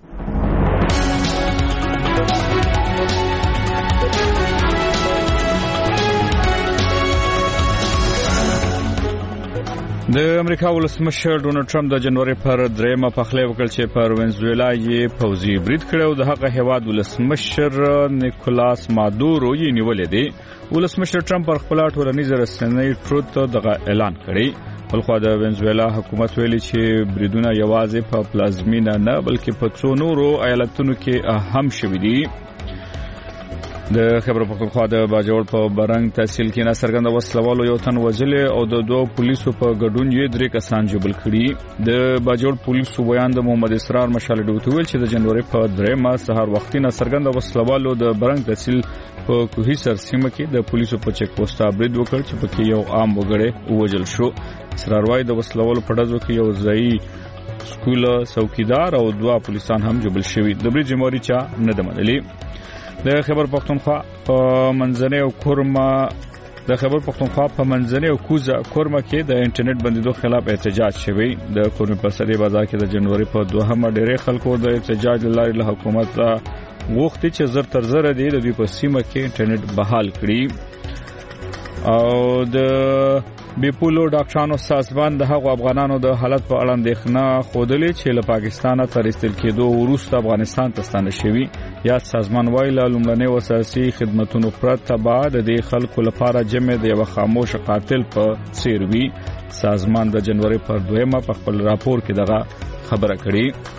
د امریکا ولسمشر ډونالد ټرمپ د جنوري پر دریمه پخلی وکړ چې پر وینزویلا یې پوځي برید کړو. د هغه هیواد ولسمشر نیکولاس مادورو یې نیولې دی. ولسمشر ټرمپ پر خپل ټولنیز رسنۍ ټروت دغه اعلان کړی. بلخو د وینزویلا حکومت ویلي چې بریدونه یوازې په پلازمینه نه بلکې په څو نورو ایالتونو کې هم شوي دي. د خبر پختونخوا د باجوړ په برنګ تحصیل کې ناڅرګند وسلوالو یو تن وژلې او د دوه پولیسو په ګډون یې درې کسان جبل کړي. د باجوړ پولیسو بیان د محمد اسرار مشال ډوټ ویل چې د جنوري په درېمه سهار وختي ناڅرګند وسلوالو د برنګ تحصیل په کوهي سر سیمه کې د پولیسو په چیک پوسټ برید وکړ چې پکې یو عام وګړی وژل شو. اسرار وايي د وسلوالو په ډزو کې یو ځای سکول څوکیدار او دوه پولیسان هم جبل شوي. د برید جمهوریت چا نه د منلي. د خبر پختونخوا په منځنۍ او کورما د خبر پختونخوا په منځنۍ او کوزه کورما کې د انټرنیټ بندیدو خلاف احتجاج شوی. د کورمي په سړي بازار کې د جنوري په دوهمه ډېرې خلکو د احتجاج لارې له حکومت غوښتي چې زر تر زر دی د دوی په سیمه کې انټرنیټ بحال کړي. او د بیپولو ډاکټرانو سازمان د هغو افغانانو د حالت په اړه اندېښنه خوده چې له پاکستانه تر استل کېدو وروسته افغانستان ته ستانه شوي. یاد سازمان وايي له لومړنۍ وساسي خدماتونو پرته بعد د خلکو لپاره جمع د یو خاموش قاتل په څیر وي. سازمان د جنوري پر دویمه په خپل راپور کې دغه خبره کړې.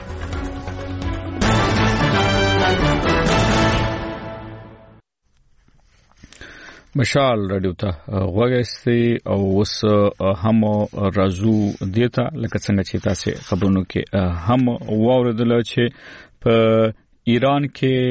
مشال رادیو ته غوږی او اوس هم راځو دیتا لکه څنګه چې تاسو خبرونو کې هم واوریدل چې په ایران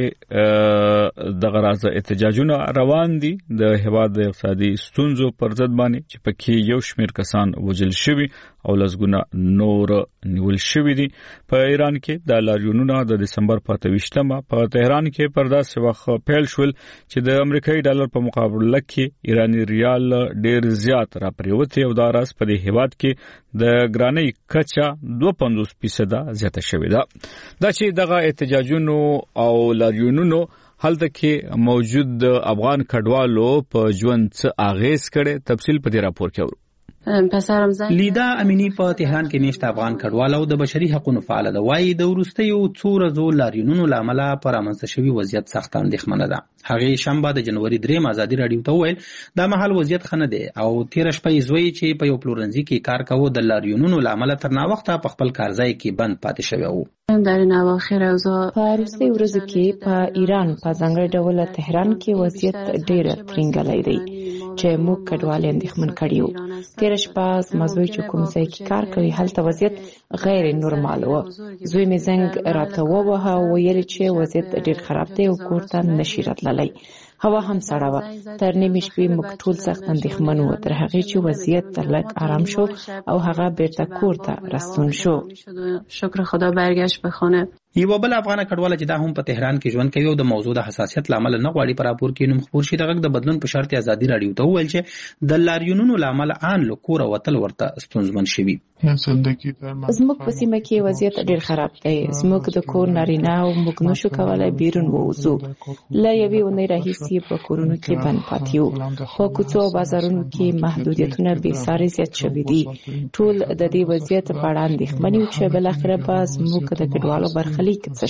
کې د غراض احتجاجونه روان دي د هیواد د اقتصادي ستونزو پر ضد باندې چې پکې یو شمېر کسان وژل شوي او لسګونه نور نیول شوي دي. په ایران کې د لاریونونو د دسمبر په اتویشتمه په تهران کې پر داسې وخت پیل شول چې د امریکایي ډالر په مقابله کې ایرانی ریال ډیر زیات را پریوتی او دا راز په دې هیواد کې د ګرانۍ کچا دوه پنځوس فیصد زیاته شوې ده. دا چې دغه احتجاجونو او لاریونونو هلته کې موجود د افغان کډوالو په ژوند څه اغیز کړي تفصیل په دې راپور کې ورو. پسارم زه لیدا امینی په تهران کې نشته افغان کډوال او د بشري حقوقو فعال ده. وايي د ورستیو څو ورځو لاریونونو لامل پر امنځ شوی وضعیت سخت اندېښمنه ده. هغه شنبه د جنوري درېم ازادي رادیو ته ویل دا مهال وضعیت خنه ده او تیر شپه زوی چې په یو پلورنځي کې کار کاوه د لاریونونو لامل تر نا وخته په خپل کارځای کې بند پاتې شوی وو. در این اواخر اوضاع په روسي ورځو کې په ایران په ځانګړي ډول تهران کې وضعیت ډېر ترنګلی دی چې موږ کډوال اندېښمن کړیو. تیر شپه مزوی چې کوم ځای کې کار کوي هلته وضعیت غیر نورمال و. زوی مې زنګ راته ووهه او ویل چې وضعیت ډېر خراب دی او کور ته نشي راتللی. هوا هم سړه وه. تر نیمې شپې موږ ټول سخت اندېښمن وو تر هغې چې وضعیت لږ آرام شو او هغه بیرته کور ته راستون شو. شکر خدا برگشت به خانه. یو بل افغان کډوال چې دا هم په تهران کې ژوند کوي او د موضوع د حساسیت لامل نه غواړي پر راپور کې نوم خبر شي دغه د بدلون په شرط ازادي رادیو ته ویل چې د لاریونونو لامل ان له کور وتل ورته ستونزمن شوي. زموږ په سیمه کې وضعیت ډېر خراب دی. زموږ د کور نارینه او موږ نشو کولای بیرون ووځو. له یوې اونۍ راهیسې په کورونو کې بند پاتې یو. په کوڅو او بازارونو کې محدودیتونه بې ساري زیات شوي دي. ټول د دې وضعیت په اړه اندېښمن یو چې بالاخره به زموږ د کډوالو برخلیک څه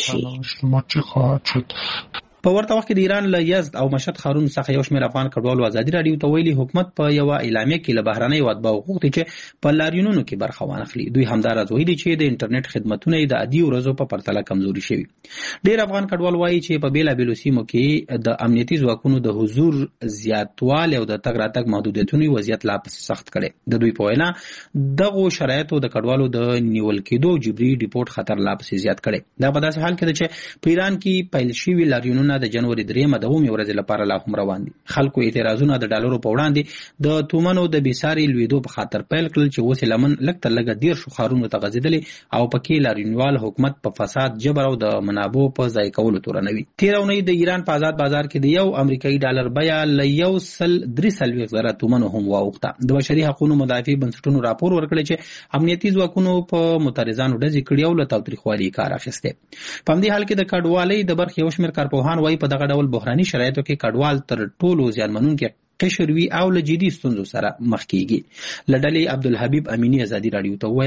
شي. په ورته وخت کې د ایران له یزد او مشهد ښارونو څخه یو شمېر افغان کډوالو ازادي رادیو ته ویلي حکومت په یوه اعلامیه کې له بهرنیو اتباعو غوښتي چې په لاریونونو کې برخه وانخلي. دوی همداراز ویلي چې د انټرنیټ خدمتونه یې د عادي ورځو په پرتله کمزوري شوي. ډېر افغان کډوال وایي چې په بېلابېلو سیمو کې د امنیتي ځواکونو د حضور زیاتوالی او د تګ راتګ محدودیتونو وضعیت لا پسې سخت کړی. د دوی په وینا دغو شرایطو د کډوالو د نیول کېدو جبري ډیپورټ خطر لا پسې زیات کړی. دا په داسې حال کې ده چې په ایران کې پیل شوي لاریونونه د جنوري درېمه د اومې ورځې لپاره لا هم روان دي. خلکو اعتراضونه د ډالرو په وړاندې د تومنو د بېساري لوېدو په خاطر پیل کړل چې اوس یې لمن لږ تر لږه دېرشو ښارونو ته غځېدلې او پکې لاریونوال حکومت په فساد جبر او د منابعو په ضایع کولو تورنوي. تېره اونۍ د ایران په آزاد بازار کې د یو امریکایي ډالر بیه له یو سل درې څلوېښت زره تومنو هم واوښته. د بشري حقوقو مدافع بنسټونو راپور ورکړی چې امنیتي ځواکونو په مترضانو ډزې کړي او له تاوتریخوالي کار اخیستی. په همدې حال کې د کډوالۍ د برخې یو شمېر کارپوهان وایي په دغه ډول بحراني شرایطو کې کډوال تر ټولو زیانمنونکي قشر وي او له جدي ستونزو سره مخ کیږي. له ډلې عبدالحبیب امینی ازادي رادیو ته ویل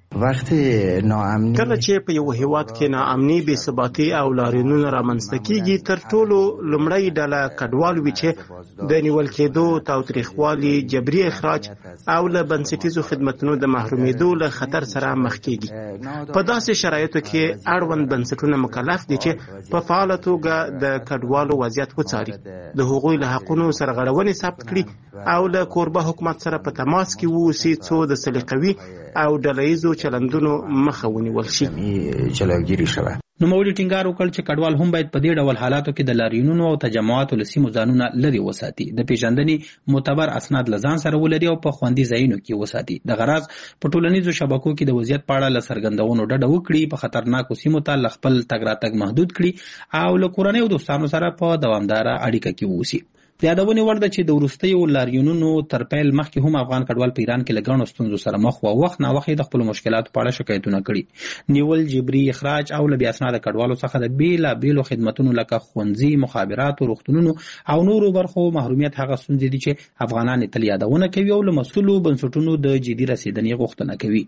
وقتی ناامنی کله چې په یو هیواد کې ناامني بې ثباتي او لاریونونه رامنځته کیږي تر ټولو لومړی ډله کډوال وي چې د نیول کېدو تاوتریخوالي جبري اخراج او له بنسټیزو خدماتو د محرومېدو له خطر سره مخ کیږي. په داسې شرایطو کې اړوند بنسټونه مکلف دي چې په فعاله توګه د کډوالو وضعیت وڅاري، د هغوی له حقونو سرغړونې ثبت کړي او له کوربه حکومت سره په تماس کې واوسي څو د سلیقوي او ډلهییزو چلندونو مخه ونیول شي. جلوگیری شوه. نوموړي ټینګار وکړ چې کډوال هم باید په دې ډول حالاتو کې د لاریونونو او تجمعاتو له سیمو ځانونه لرې وساتي، د پیژندنې معتبر اسناد له ځان سره ولري او په خوندي ځایونو کې وساتي. د غرض په ټولنیزو شبکو کې د وضعیت په اړه له څرګندونو ډډه وکړي، په خطرناکو سیمو ته له خپل تګ راتګ محدود کړي او له کورنۍ او دوستانو سره په دوامداره اړیکه کې واوسي. د یادونې وړ ده چې د وروستیو لاریونونو تر پیل مخکې هم افغان کډوال په ایران کې له ګڼو ستونزو سره مخ وو. وخت نا وخت د خپلو مشکلاتو په اړه شکایتونه کړي، نیول، جبري اخراج او له بې اسناده کډوالو څخه د بېلابېلو خدمتونو لکه ښوونځي، مخابراتو، روغتونونو او نورو برخو محرومیت هغه ستونزې دي چې افغانان یې تل یادونه کوي او له مسؤلو بنسټونو د جدي رسېدنې غوښتنه کوي.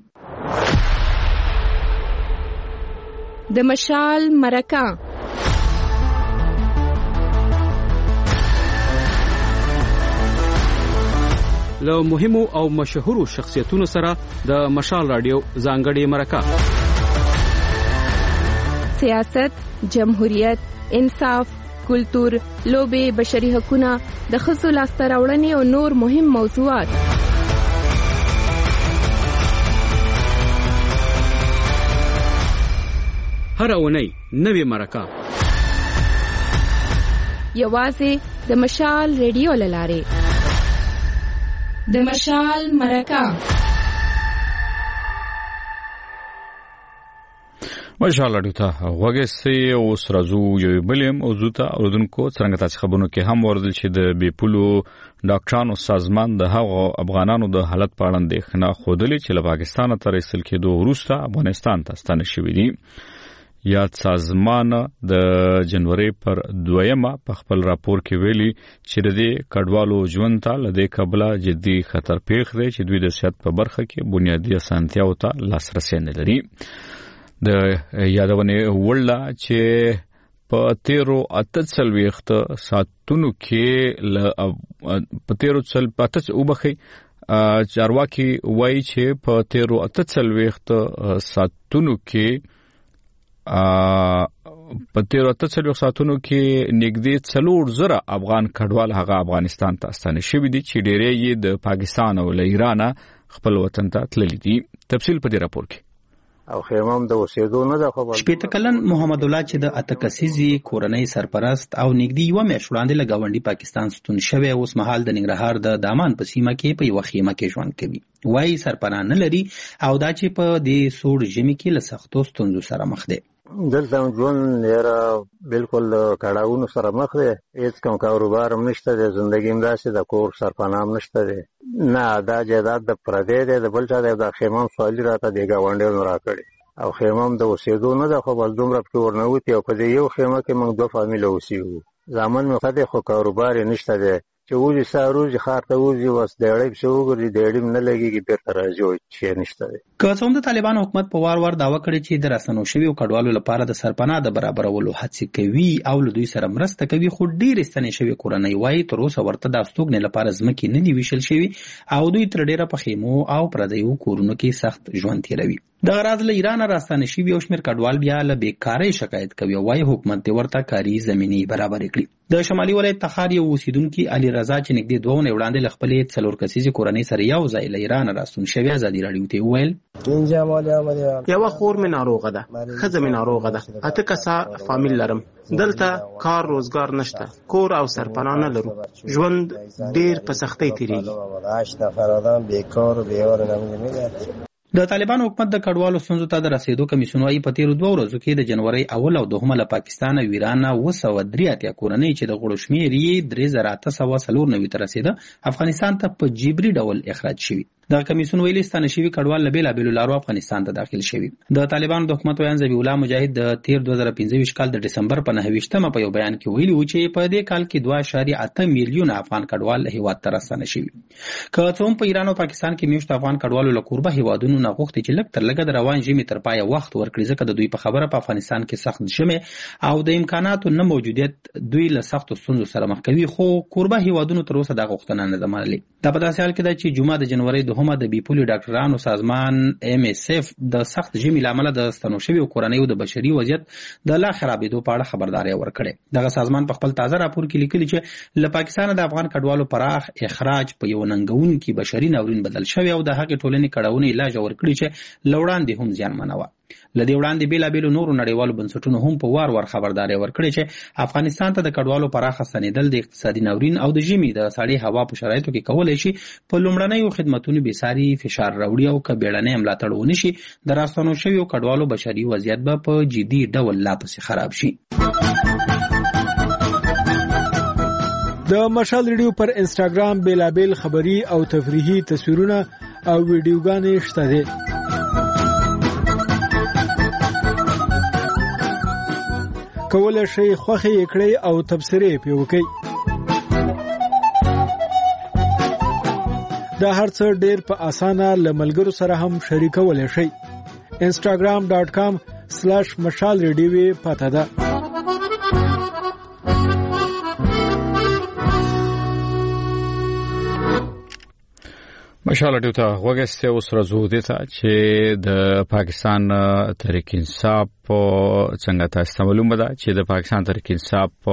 د مشال مرکه له مهمو او مشهورو شخصیتونو سره د مشال رادیو ځانګړې مرکه. سیاست، جمهوریت، انصاف، کلتور، لوبې، بشري حقوقونه، د ښځو لاسته راوړنې او نور مهم موضوعات. هر اونۍ نوې مرکه یوازې د مشال رادیو له لارې. د مشال مرکه. مشال رادیو ته غوږی اوس راځو یو بلیم موضوع ته اوردونکو څنګه تاسو خبرونه کې هم ورزل چې د بیپولو ډاکټرانو سازمان د هغو افغانانو د حالت په اړه اندېښنه خوده چې له پاکستان تر ایستل کېدو وروسته افغانستان ته ستانه شوي دي. یاد سازمان د جنوري پر دویمه په خپل راپور کې ویلي چې د دې کډوالو ژوند ته له دې کبله جدي خطر پیښ دی چې دوی د صحت په برخه کې بنیادي اسانتیاو ته لاسرسی نه لري. د یادونې وړ چې په تیرو اته څلوېښت ساعتونو کې په تیرو څل پاتې وبخي چارواکي وایي چې په تیرو اته څلوېښت ساعتونو کې په تیرو اته څلوېښت ساعتونو کې نږدې څلور زره افغان کډوال هغه افغانستان ته ستانه شوي دي چې ډېری یې د پاکستان او له ایرانه خپل وطن ته تللي دي. تفصیل په دې راپور کې. او خیمام د اوسېدو نه ده خو شپېته کلن محمد الله چې د اته کسیزي کورنۍ سرپرست او نږدې یوه میاشت وړاندې له ګاونډي پاکستان ستون شوی اوس مهال د ننګرهار د دامان په سیمه کې په یوه خیمه کې ژوند کوي. وایي سرپناه نه لري او دا چې په دې سوړ ژمي کې له سختو ستونزو سره مخ دی. دلته ژوند ډېره بالکل کړاوونو سره مخ دی، هېڅ کوم کاروبار هم نشته دی، زندګي هم داسې د کور سرپناه هم نشته دی. نه دا جایداد د پردی دی، د بل چا دی. دا خیمه هم سوالي راته د ګاونډیانو راکړې او خیمه هم د اوسېدو نه ده خو بس دومره پکې ورنوتي او په دې یو خیمه کې موږ دوه فامیله اوسېږو. زامن مې ښه دی خو کاروبار یې نشته دی چې وځي سهار وځي ښار ته وځي بس دیړۍ پسې وګرځي، دیړۍ م نه لګېږي بېرته راځي او شی نشته دی. که څه هم د طالبانو حکومت په وار وار دعوه کړې چې د راستنو شویو کډوالو لپاره د سرپناه د برابرولو هڅې کوي او له دوی سره مرسته کوي، خو ډېرې ستنې شوې کورنۍ وایي تر اوسه ورته د استوګنې لپاره ځمکې نه دي ویشل شوي او دوی تر ډېره په خیمو او پردیو کورونو کې سخت ژوند تېروي. دغه راز له ایران راستانه شوي یو شمېر کډوال بیا له بېکارۍ شکایت کوي او وایي حکومت دې ورته کاري زمینې برابرې کړي. د شمالي ولایت تخار یو اوسیدونکي علي رضا چې نږدې دوه اونۍ وړاندې له خپلې څلور کسیزې کورنۍ سره یو ځای له ایران راستون شوی ازادي راډیو ته وویل یوه خور مې ناروغه ده، ښځه مې ناروغه ده، اته کسه فامیل لرم، دلته کار روزګار نشته، کور او سرپناه نه لرو، ژوند ډېر په سختۍ تېرېږي. د طالبانو حکومت د کډوالو ستونزو ته د رسېدو کمیسیون وايي په تیرو دوه ورځو کې د جنوري اول او دوهمه له پاکستان او ایران نه اوه سوه درې اتیا کورنۍ چې د غړو شمېر یې درې زره اته سوه څلور نوي ته رسېده افغانستان ته په جبري ډول اخراج شوي. د کمیسون ویلي ستانه شوی کډوال له بیلابېلو لارو افغانستان ته داخل شوي. د طالبانو د حکومت ویان ذبیح الله مجاهد د تیر دوه زره پنځه کال د دسمبر په نهه ویشتمه په یو بیان کې ویلي و چې په دې کال کې دوه اعشاریه اته میلیونه افغان کډوال له هیواد ته راستانه شوي. که څه هم په ایران او پاکستان کې میشت افغان کډوالو له کوربه هیوادونو نه غوښتي چې لږ تر لږه د روان ژمي تر پایه وخت ورکړي، ځکه د دوی په خبره په افغانستان کې سخت ژمی او د امکاناتو نه موجودیت دوی له سختو ستونزو سره مخ کوي، خو کوربه هیوادونو تر اوسه دا غوښتنه نه ده منلې. دا په داسې حال کې ده چې جمعه د جنوري دوهمه د بیپولي ډاکټرانو سازمان ام اس اف د سخت ژمي له امله د ستنو شویو کورنیو د بشري وضعیت د لا خرابېدو په اړه خبرداری ورکړې. دغه سازمان په خپل تازه راپور کې لیکلي چې له پاکستان د افغان کډوالو پراخ اخراج په یو ننګونکي بشري ناورین بدل شوی او د هغې ټولنې کړاوونه علاج ورکړي چې له وړاندې هم زیانمنه وه. له دې وړاندې بیلابېلو نورو نړیوالو بنسټونو هم په وار وار خبرداری ورکړې چې افغانستان ته د کډوالو پراخه ستنېدل د اقتصادي ناورین او د ژمي د سړې هوا په شرایطو کې کولی شي په لومړنیو خدمتونو بېساري فشار راوړي او که بیړنی ملاتړ ونه شي د راستنو شویو کډوالو بشري وضعیت به په جدي ډول لا پسې خراب شي. د مشال ریډیو پر انسټاګرام بیلابېل خبري او تفریحي تصویرونه او ویډیوګانې شته دي. کولای شئ خوښه یې کړئ او تبصرې پرې وکړئ. دا هر څه ډېر په اسانه له ملګرو سره هم شریکولی شئ. انسټاګرام ډاټ کام سلاش مشال ریډیو پته ده. مشال ریډیو ته وګورئ اوس راځو دې ته چې د پاکستان تحریک انصاف څنګه تاسو معلومه ده چې د پاکستان تحریک انصاف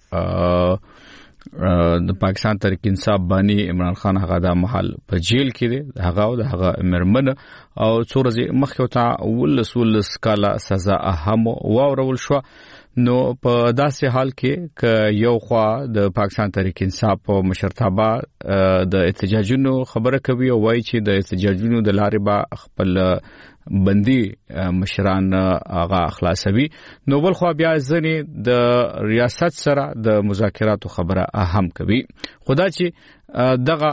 د پاکستان تحریک انصاف باندې عمران خان هغه د محل په جیل کې دی، هغه او هغه مرمن او څو ورځې مخکې ته ولس ولس کاله سزا هم واورول شو. نو په داسې حال کې ک یو خوا د پاکستان تحریک انصاف مشرتابه د احتجاجونو خبره کوي او وایي چې د احتجاجونو د لارې به خپل بندي مشران هغه خلاصوي، نو بل خو بیا ځنې د ریاست سره د مذاکراتو خبره هم کوي. خدا چې دغه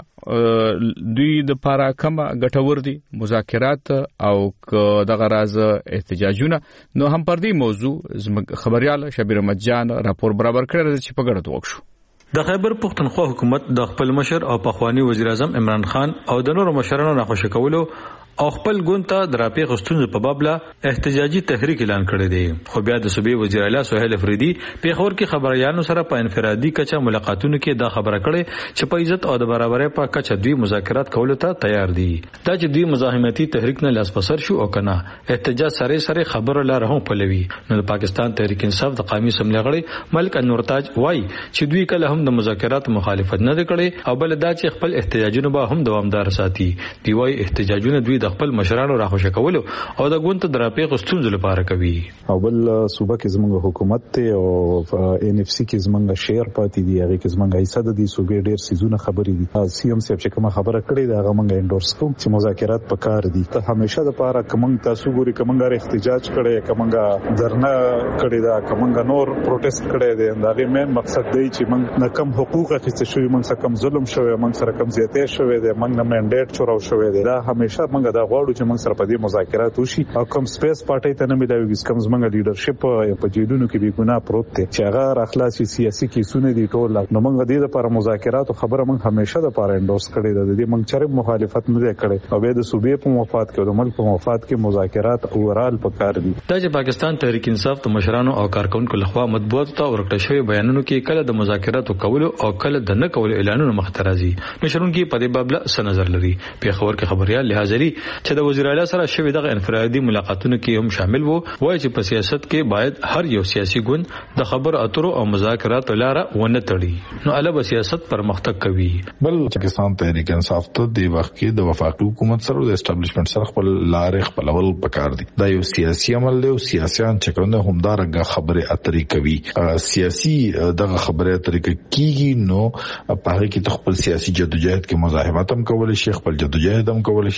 دوی د پاره کومه ګټور دي مذاکرات او دغه راز احتجاجونه، نو هم پر دې موضوع خبريال شبیر احمد جان راپور برابر کړی چې په ګډه وکړو. د خیبر پختونخوا حکومت د خپل مشر او پخوانی وزیر اعظم عمران خان او د نورو مشرانو ناخوښه کولو او خپل ګوند ته د راپېښو ستونزو په باب له احتجاجي تحریک اعلان کړی دی. خو بیا د صوبې وزیر اعلی سهیل افریدي پیښور کې خبريالانو سره په انفرادي کچه ملاقاتونو کې دا خبره کړې چې په عزت او د برابرۍ په کچه دوی مذاکرات کولو ته تیار دي. دا چې دوی مزاحمتي تحریک نه لاس پسر شو او کنه احتجاج سره سره خبره لاره هم پلوي. نو د پاکستان تحریک انصاف د قومي اسمبلی غړي ملک انورتاج وایي چې دوی کله هم د مذاکرات مخالفت نه کړي او بل دا چې خپل احتجاجونه به هم دوامدار ساتي. دی وایي احتجاجونه دوی د خپل مشرانو راخوښه کولو او د ګوند ته درپېښو ستونزو لپاره کوي. او بل صوبه کې زموږ حکومت ته او ان اف سي کې زموږ شیر پاتې دی، هغه کې زموږ حصہ د دې صوبې ډېر سيزونه خبرې دي. سی ام صاحب چې کومه خبره کړې ده هغه موږ انډورس کوم چې مذاکرات پکار دي. ته همیشه د لپاره کوم تاسو ګوري کومګار احتجاج کړي، کومګا درنه کړي دا، کومګا نور پروتست کړي دي. دا غي مین مقصد دی چې موږ نه کم حقوق اخیستل شوی، موږ سره کم ظلم شوی، موږ سره کم زیاتې شوی دی، موږ نه منډیټ چوراو شوی دی. دا همیشه موږ دا غواړو چې موږ سره په دې مذاکرات وشي او کوم سپیس پارټي ته نه ملایوي، کوم زموږ لیډرشپ په جیلونو کې به ګناه پروت دی چې هغه راخلاصي سیاسي کیسونه دي ټول. نو موږ د دې لپاره مذاکرات او خبره موږ همیشه د لپاره انډورس کړي ده. د دې موږ چرې مخالفت نه کړي او به د صوبې په مفاد کې او د ملک په مفاد کې مذاکرات اورال پکار دي. دا چې پاکستان تحریک انصاف د مشرانو او کارکونکو لخوا مطبوعاتو ته ورکړل شوی بیانونو کې کله د مذاکراتو کولو او کله د نه کولو اعلانونه مخترازي. مشرونکو په دې باب له څه نظر لري؟ په خبر کې خبريال لحاظري چې د وزیر اعلی سره شوی دغه انفرادي ملاقاتونو کې هم شامل وو. وایي چې په سیاست کې باید هر یو سیاسي ګوند د خبر اترو او مذاکراتو لاره ونه تړي، نو علاوه سیاست پرمختګ کوي. بل پاکستان تحریک انصاف ته د وخت کې د وفاقي حکومت سره د اسټابلیشمنت سره خپل لارې خپلول پکار دي. دا یو سیاسي عمل دی او سیاسيان چې کله همدارنګه خبره اترې کوي، سیاسي دغه خبره اترې کیږي، نو په هغه کې خپل سیاسي جدوجہد کې مزاحمت هم کول شي، خپل جدوجہد هم کول شي. ځکه چې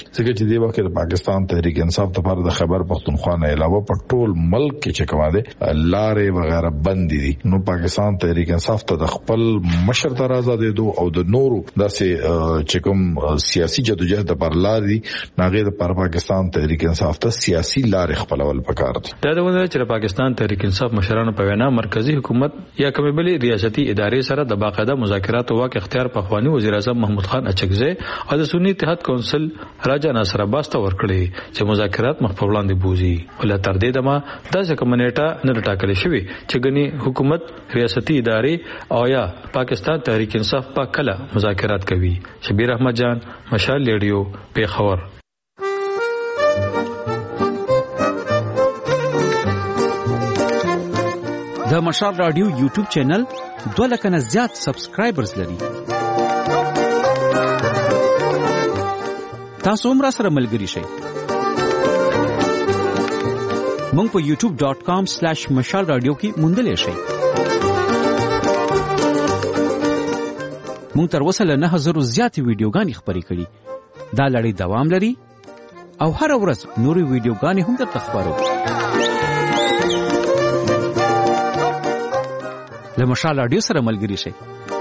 چې دی وخت پاکستان تحریک انصاف ته پر د خیبر پختونخوا نه علاوه په ټول ملک کې چې کومه ده لارې وغیرہ بند دي. نو پاکستان تحریک انصاف ته د خپل مشر تر آزادې دو او د نورو داسې چې کوم سیاسي جدوجہد پر لاري ناغه پر پاکستان تحریک انصاف ته سیاسي لارې خپلول پکار دي. دا د ونه چې پاکستان تحریک انصاف مشرانو په وینا مرکزی حکومت یا کومې بلې ریاستي ادارې سره د باقاعده مذاکرات او واک اختیار په خواني وزیر اعظم محمود خان اچکزی او د سنی اتحاد کونسل راجا ناصر عباس ته ورکړي چې مذاکرات مخ په وړاندې بوزي. ول تر دې دمه د کمیټه نه ټاکل شوی چې غني حکومت ریاستي ادارې او یا پاکستان تحریک انصاف په کله مذاکرات کوي. شبیر احمد جان، مشال ریډیو، پیښور. د مشال رادیو یوټیوب چینل دوه لک نه زیات سبسکرایبرز لري. تاسو هم را سره ملګري شئ. مونږ په یوټیوب ډاٹ کام سلیش مشال رادیو کې موندلی شئ. مونږ تر اوسه له نه هزارو زیاتې ویډیوګانې خپرې کړي. دا لړۍ دوام لري او هره ورځ نورې ویډیوګانې هم درته خپروو. له مشال رادیو سره ملګري شئ.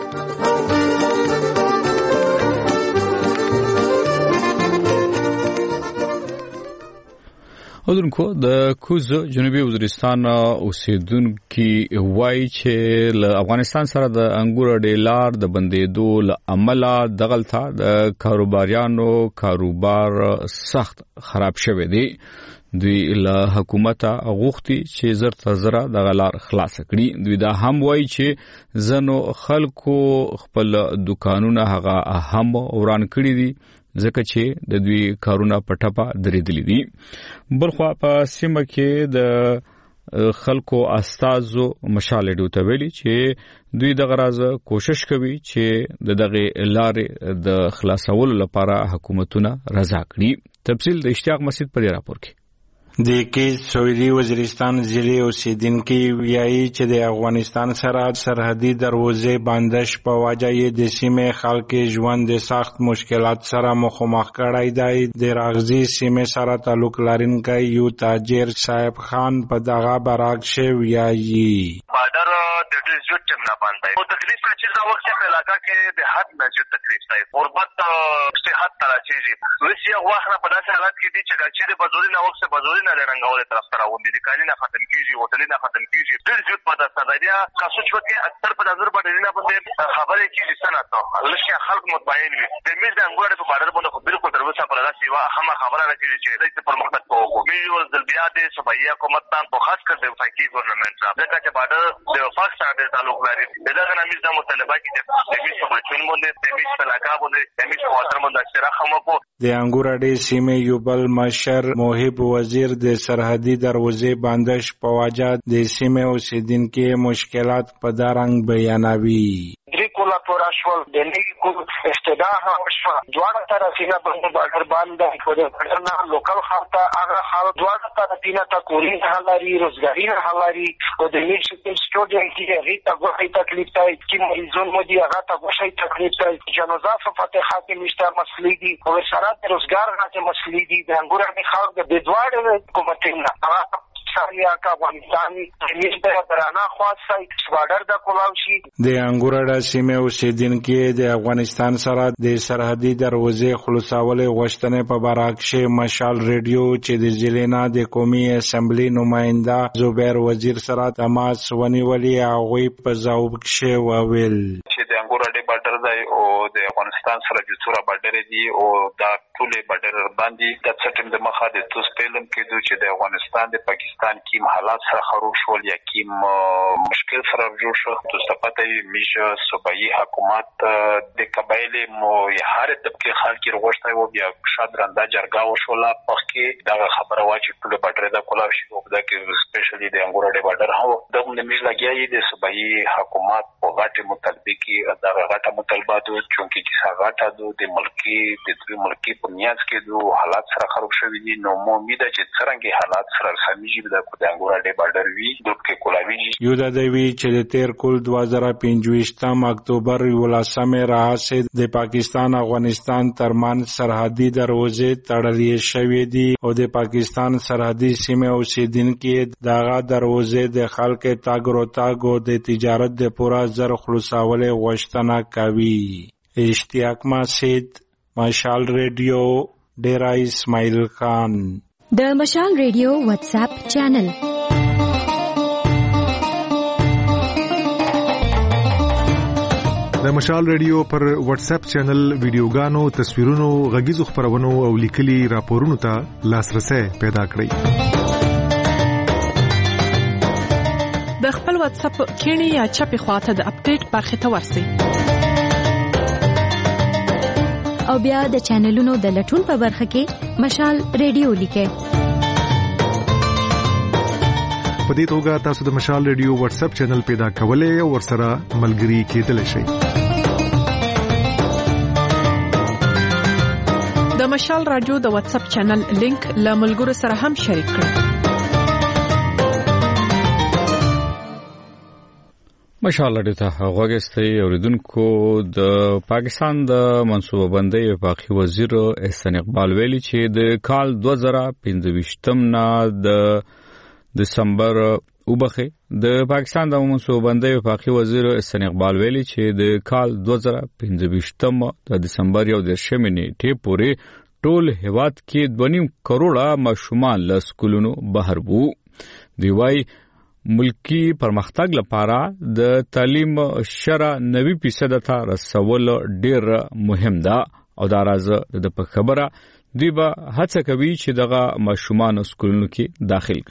اذنکو د کوز جنوبي وزیرستان اوسیدونکو وایي چې له افغانستان سره د انګور ډیلار د بندیدو له امله دغلطه د کاروباریانو کاروبار سخت خراب شوی دی. دوی له حکومت غوښتي چې زر تر زره د غلار خلاص کړي. دوی دا هم وایي چې زنو خلکو خپل دکانونه هغه هم وران کړي دي ځکه چې د دوی کارونه په ټپه درېدلي دي. بلخوا په سیمه کې د خلکو استازو مشال ډیو ته ویلي چې دوی د غراز کوشش کوي چې د دغه لارې د خلاصولو لپاره حکومتونه رضا کړي. تفصیل د اشتیاق مسجد پر راپور کې. د کې سویلي وزیرستان ضلع اوسیدونکو ویایي چې د افغانستان سره سرحدي دروازې بندش په وجه یې د سیمې خلک ژوند د سخت مشکلات سره مخامخ کړی دی. د راغزي سیمې سره تعلق لرونکی یو تاجر صاحب خان په دغه برعکس ویایي بارډر د ډېر زیات ټیم نه باندې او تکلیف کا چیز وخت په علاقہ کې د حد نه زیات تکلیف دی. غربت صحت ترا چیزي وسیه واخره په داسې حالت کې دي چې چې بزوري نه وخت بزوري نه لرنګول طرف سره وندي دي کالي نه ختم کیږي هوټل نه ختم کیږي ډېر زیات په داسې ځای دی کاسو چې اکثر په نظر باندې نه باندې خبرې کیږي سنت لکه خلک مطمئن وي. د میز د انګور په بارډر باندې بالکل تر اوسه پر داسې وا هم خبره راکړي چې د پرمختګ کوو. میو ځلبیا د صوبایي حکومت ته په خاص کر د فاکی ګورنمنت صاحب ځکه چې بارډر د وفاق سره تعلق لري. دغه نمیز د مطالبه کې د میز په چون باندې د میز په علاقه باندې د میز په واتر باندې اکثره خمکو. د انګور اډې سیمې یو بل مشر موهب وزیر د سرحدي دروازې بندش په وجه د سیمې اوسیدونکو مشکلات په دارنګ بیانوي. کولا پورا شول د لیکو استدعا شو دواړه طرفینه باندې بارډر باندې کوله پرنا لوکل خاطه هغه حال دواړه طرفینه ته کولی حلاري روزګاری نه حلاري او د میشتل سټوډنټ کې ریټه غوښتي تکلیف ته چې مریضون مو دی هغه ته غوښتي تکلیف ته جنازه فتحه کې مشته مسلې دي او سره د روزګار نه مسلې دي. د انګور خلک د دواړو حکومتونو هغه ساریا کا افغانستان د درانا خاصه بارډر د کولاوشي. د انګورډا سیمه اوسیدونکو د افغانستان سره د سرحدي دروازې خلاصول غوښتنې په برعکس مشال ریډیو چې د ضلع د قومي اسمبلی نماینده زبیر وزیر سره تماس ونیولې هغه په ځواب کې وویل چې د انګورډا بارډر دی او د افغانستان سره د څوره بارډر دی او دا ټول بارډر باندې د څټم د مخه د توس پیلم کې چې د افغانستان د پاکستان کیم حالات سره خراب شول یا کیم مشکل سره جوړ شو. تاسو پته یې میشه صوبایي حکومت د قبایل مو هر طبقه خلک وروښتای وو بیا شادرنده جرګه وشوله پخې دا خبره واچې ټول بارډر د کولاو شي او دا کې سپیشلی د انګورډا بارډر هو د موږ لګیایي د صوبایي حکومت په غاټه مطالبه کې دا غټه مطالبه ده چونکی چې غټه ده د ملکی د دوی ملکی په نیاز کې دوه حالات سره خراب شوي دي. نو مو امید چې څنګه حالات سره سمېږي د کوټنګورا ډې بارډر وی د کې کولاوی یو د دوی چې د تیر کول دوه زره پنځه اکتوبر ولسمه راځي د پاکستان افغانستان ترمن سرحدي دروازې تړلې شوې دي او د پاکستان سرحدي سیمه اوسیدونکو دغه دروازې د خلکو تاګ او تاګ او د تجارت د پورا زر خلاصول غوښتنه کوي. اشتیاق مسجد، مشال ریډیو، ډیرا اسماعیل خان. د مشال ریډیو واتس اپ چینل د مشال ریډیو پر واتس اپ چینل ویډیوګانو، تصویرونو، غږیزو خبرونو او لیکلي راپورونو ته لاسرسي پیدا کړئ. د خپل واتس اپ کینی یا چپی خواته د اپډیټ برخه ته ورسئ او بیا د چینلونو د لټون په برخه کې مشال ریډیو لیکئ. په دې توګه تاسو د مشال ریډیو واتس اپ چینل پیدا کولای او ورسره ملګري کېدلی شئ. د مشال رادیو د واتس اپ چینل لینک له ملګرو سره هم شریک کړئ. مشال ډیته غوګستي اوریدونکو د پاکستان د منصوبه بندي وفاقي وزیر احسان اقبال ویلي چې د کال دوه زره پنځه نه د دسمبر وبخه د پاکستان د منصوبه بندي وفاقي وزیر احسان اقبال ویلي چې د کال دوه زره پنځه د دسمبر یو د شمنې ټی پورې ټول هیواد کې دوه نیم کروڑه ماشومان له سکولونو بهر وو. دی وايي ملکی پرمختګ لپاره د تعلیم شرع نوي فیصد ته رسول ډیر مهم ده او دا راز د په خبره دی به هڅه کوي چې دغه ماشومان سکولونو کې داخل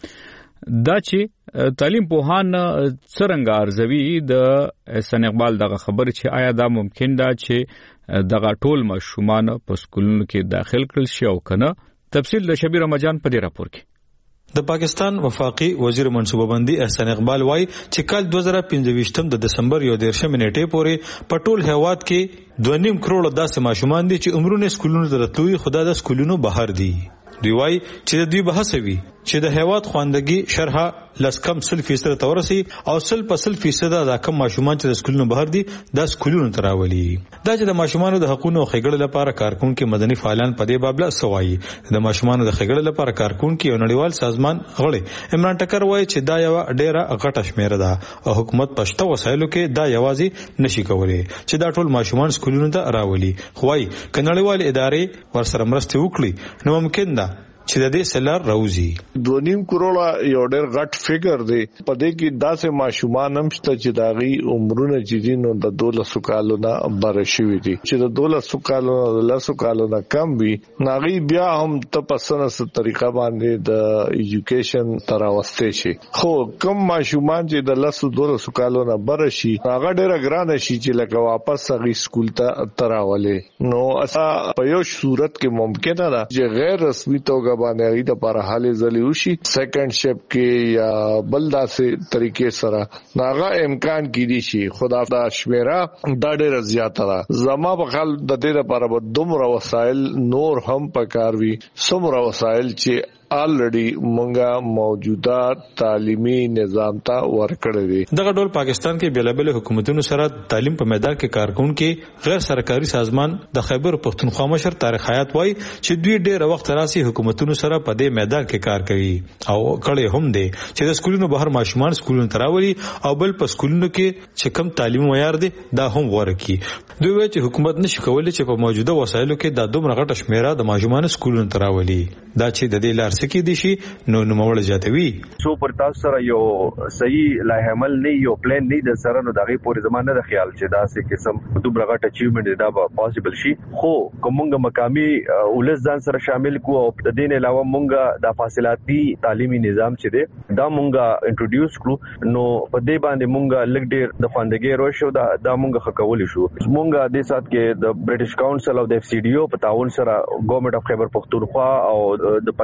کړي. دا چې تعلیم پوهان څرنګه ارزوي د احسان اقبال دغه خبره چې آیا دا ممکن ده چې دغه ټول ماشومان په سکولونو کې داخل کړل شي او کنه. تفصیل د شبیر رمضان په دې راپور کې. د پاکستان وفاقي وزیر منصوبه بندي احسان اقبال وايي چې کال دوه زره پنځه د دسمبر یو دیرشم نیټه پورې په ټول هیواد کې دوه نیم کروڑ داسې ماشومان دي چې عمرونه سکولونو ته راتلوي خدا د سکولونو بهر دي. دوی وايي چې دوی به هڅوي چې د هیواد خواندګي شرح لس کم سل فیصد ته ورسي او سل په سل فیصد دا کم ماشومان چې د سکولونو بهر دي د سکولونو ته راولي. دا چې د ماشومانو د حقوقو خېګړې لپاره کارکونکو مدني فعالان په دې بابله سوایي. د ماشومانو د خېګړې لپاره کارکونکو یو نړیوال سازمان غړي عمران ټکر وايي چې دا یو ډیره غټه شمیره ده او حکومت پښتو وسایلو کې دا یوازې نشي کولای چې دا ټول ماشومان سکولونو ته راولي. خوای کنړیوال ادارې ورسره مرسته وکړي نو ممکن ده چې د دې سلار راوځي. دوه نیم کروڑه یو ډېر غټ فګر دی. په دې کې داسې ماشومان هم شته چې داغي عمرونه چې دي نو د دولسو کالو نه بر شوي دي چې د دولسو کالو نه د لسو کالو نه کم وي. ناغي بیا هم ته په سنه طریقه باندې د ایجوکیشن تراوسته شي. خو کم ماشومان چې د لسو دولسو کالو نه بر شي هغه ډېر ګران شي چې لکه واپس هغه سکول ته تراولې. نو اسا په یو صورت کې ممکن ده چې غیر رسمي توګه باندې اړې د پر حالې زلی وشي سیکنډ شپ کې یا بلدا سي طریقې سره ناغه امکان کیدی شي. خدا دا شمیره دا ډېر زیاته ده. زما په خل د دې لپاره به دومره وسایل نور هم پکاروي څومره وسایل چې الریډي مونږه موجوده تعلیمي نظام ته ورکړی دي. دغه ډول پاکستان کې بیلابل حکومتونو سره تعلیم په میدان کې کارکونکو غیر سرکاري سازمان د خیبر پختونخوا مشر طارق حیات وایي چې دوی ډېر وخت راسي حکومتونو سره په دې میدان کې کار کوي او کړي هم دي چې د سکولونو بهر ماشومان سکولونو تراولي او بل په سکولونو کې چې کم تعلیم معیار دي دا هم ورکي. دوی وایي چې حکومت نشي کولای چې په موجوده وسایلو کې د دومره غټه شمیره د ماشومان سکولونو تراولي. دا چې د دې لار سکی دي شي نو نوموړ جاتوي سو پر تاسو سره یو صحیح لای عمل نه یو پلان نه د سره نو دغه پورې زمانه د خیال چې دا سه قسم دومره غټ اچیومنت دا به پاسبل شي. خو کومګه مقامی ولز ځان سره شامل کو او د دین علاوه مونږه د فاصلاتي تعلیمي نظام چې دی دا مونږه انټروډیوس کړو نو په دې باندې مونږه لګ ډیر د فاندګي روشو دا دا مونږه خکول شو. مونږه د سات کې د برټش کونسل او د اف سی ډي او په تعاون سره ګورنمنت اف خیبر پختونخوا او د پنجاب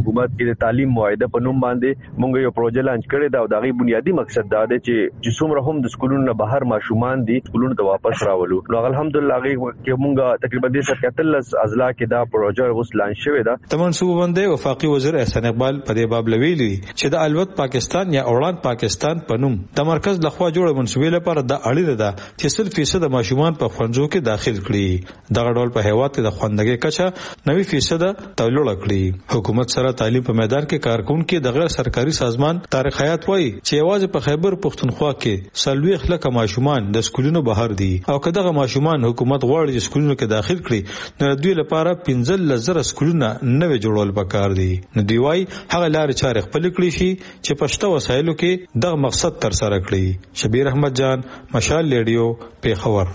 حکومت کې د تعلیم معاهده په نوم باندې موږ یو پروژه لانچ کړې ده او د غي بنیادی مقصد دا دی چې چې څومره هم د سکولونو بهر ماشومان دي سکولونو ته واپس راولو. نو الحمدلله غي کې موږ تقریبا د ستلس اضلاع کې دا پروژه اوس لانچ شوې ده. د منصوبه بندۍ وفاقي وزیر احسان اقبال په دې باب لویلي چې د الوت پاکستان یا اوران پاکستان په نوم د مرکز لخوا جوړه منصوبې لپاره د اړینه ده چې صرف فیصد ماشومان په ښوونځو کې داخل کړي. دغه ډول په هیواد کې د خوندګۍ کچه نوي فیصد تولړ کړي. حکومت سره تعلیم په میدان کې کارکونکو د غیر سرکاري سازمان طارق حیات وایي چې یوازې په خیبر پښتونخوا کې سلويخ لکه ماشومان د سکولونو بهر دي او که دغه ماشومان حکومت غواړي چې سکولونو کې داخل کړي نو دوی لپاره پنځه لزر سکولونه نوي جوړول پکار دي. نو دی وایي هغه لارې چارې خپل کړی شي چې پښتو وسایلو کې دغه مقصد تر سره کړي. شبیر احمد جان، مشال ریډیو، پیښور.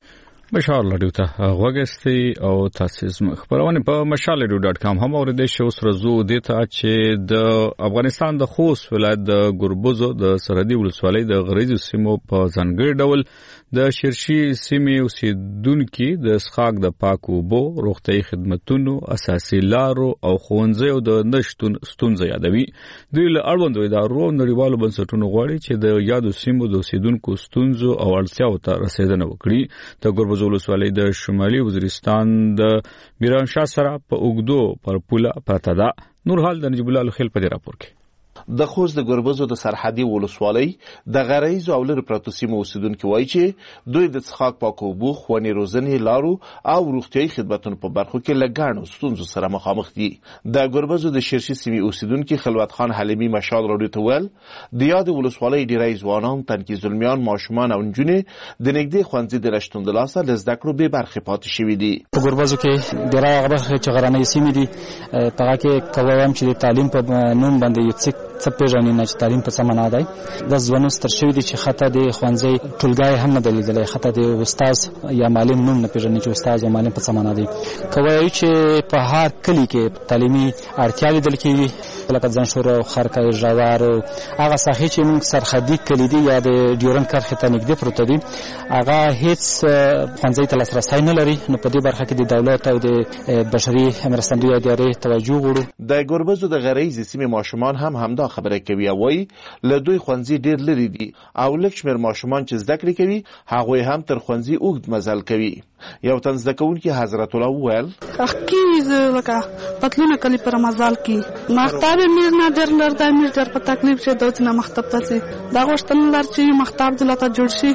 مشال رادیو ته غوږستي او تاسو زموږ خبرونه په مشال رادیو ډاټ کام هم اوریدئ شئ. اوس راځو دته چې د افغانستان د خوست ولایت د ګربوزو د سرحدي ولسوالۍ د غریزو سیمو په ځانګړي ډول د شرشي سیمې اوسیدونکو د اسخاق د پاکو اوبو، روغتيایي خدماتونو، اساسي لارو او ښوونځیو د نشټون ستونزې یادوي. دوی له اړوندو ادارو او نړیوالو بنسټونو غواړي چې د یادو سیمو د اوسیدونکو ستونزو او اړتیاو ته رسیدنه وکړي. د ګربوزو ولسوالۍ د شمالي وزیرستان د میرانشاه سره په اوګدو پر پوله پرته ده. نور حال د نجیب الله الخیل په دې راپور کې. د خوست د ګربوزو د سرحدي ولسوالۍ د غریزو او لرې پرتو سیمو اوسیدونکو وایي چې دوی د څښاک پاکو اوبو، ښوونې روزنې لارو او روغتیایي خدماتو په برخو کې له ګڼو ستونزو سره مخامخ دي. د ګربوزو د شرشي سیمې اوسیدونکو خلوت خان حلیمي مشال راډیو ته ویل د یاد ولسوالۍ ډیری ځوانان، تنکي زلمیان، ماشومان او نجونې د نږدې ښوونځي د نشتون د لاسه له زده کړو بې برخې پاتې شوي دي. په ګربوزو کې ډیری هغه برخې چې غرنۍ سیمې دي په هغه کې کوم چې د تعلیم په نوم باندې یو څه څه پیژنې نه چې تعلیم په سمه نه دی. د ځوانو ستر شوي دي چې حتی د ښوونځي ټولګی هم نه دی لیدلی، حتی د استاد یا معلم نوم نه پیژني چې استاد یا معلم په سمه نه دی. که وایو چې په هر کلي کې تعلیمي اړتیا لیدل کېږي لکه ځنشور او خرکه، ژور، هغه ساحې چې موږ سرحدي کلي دي یا د ډیورنډ کرښې ته نږدې پروته دي هغه هېڅ ښوونځي ته لاسرسی نه لري. نو په دې برخه کې د دولت او د بشري مرستندویه ادارې توجه غواړو. د ګربوزو د غریزي سیمې ماشومان هم همدا خبره کوي او وایي له دوی ښوونځي ډېر لرې دي او لږ شمېر ماشومان چې زده کړې کوي هغوی هم تر ښوونځي اوږد مزل کوي. یو تن زده کوونکي حضرت الله وویل اخکې زه لکه پتلونه کلي پر مزال کې مختاب میر نه ډېر لر دی، میر ډېر په تکلیف چې دوت نه مختاب ته ځي دا غوښتل لر چې مختاب دلته جوړ شي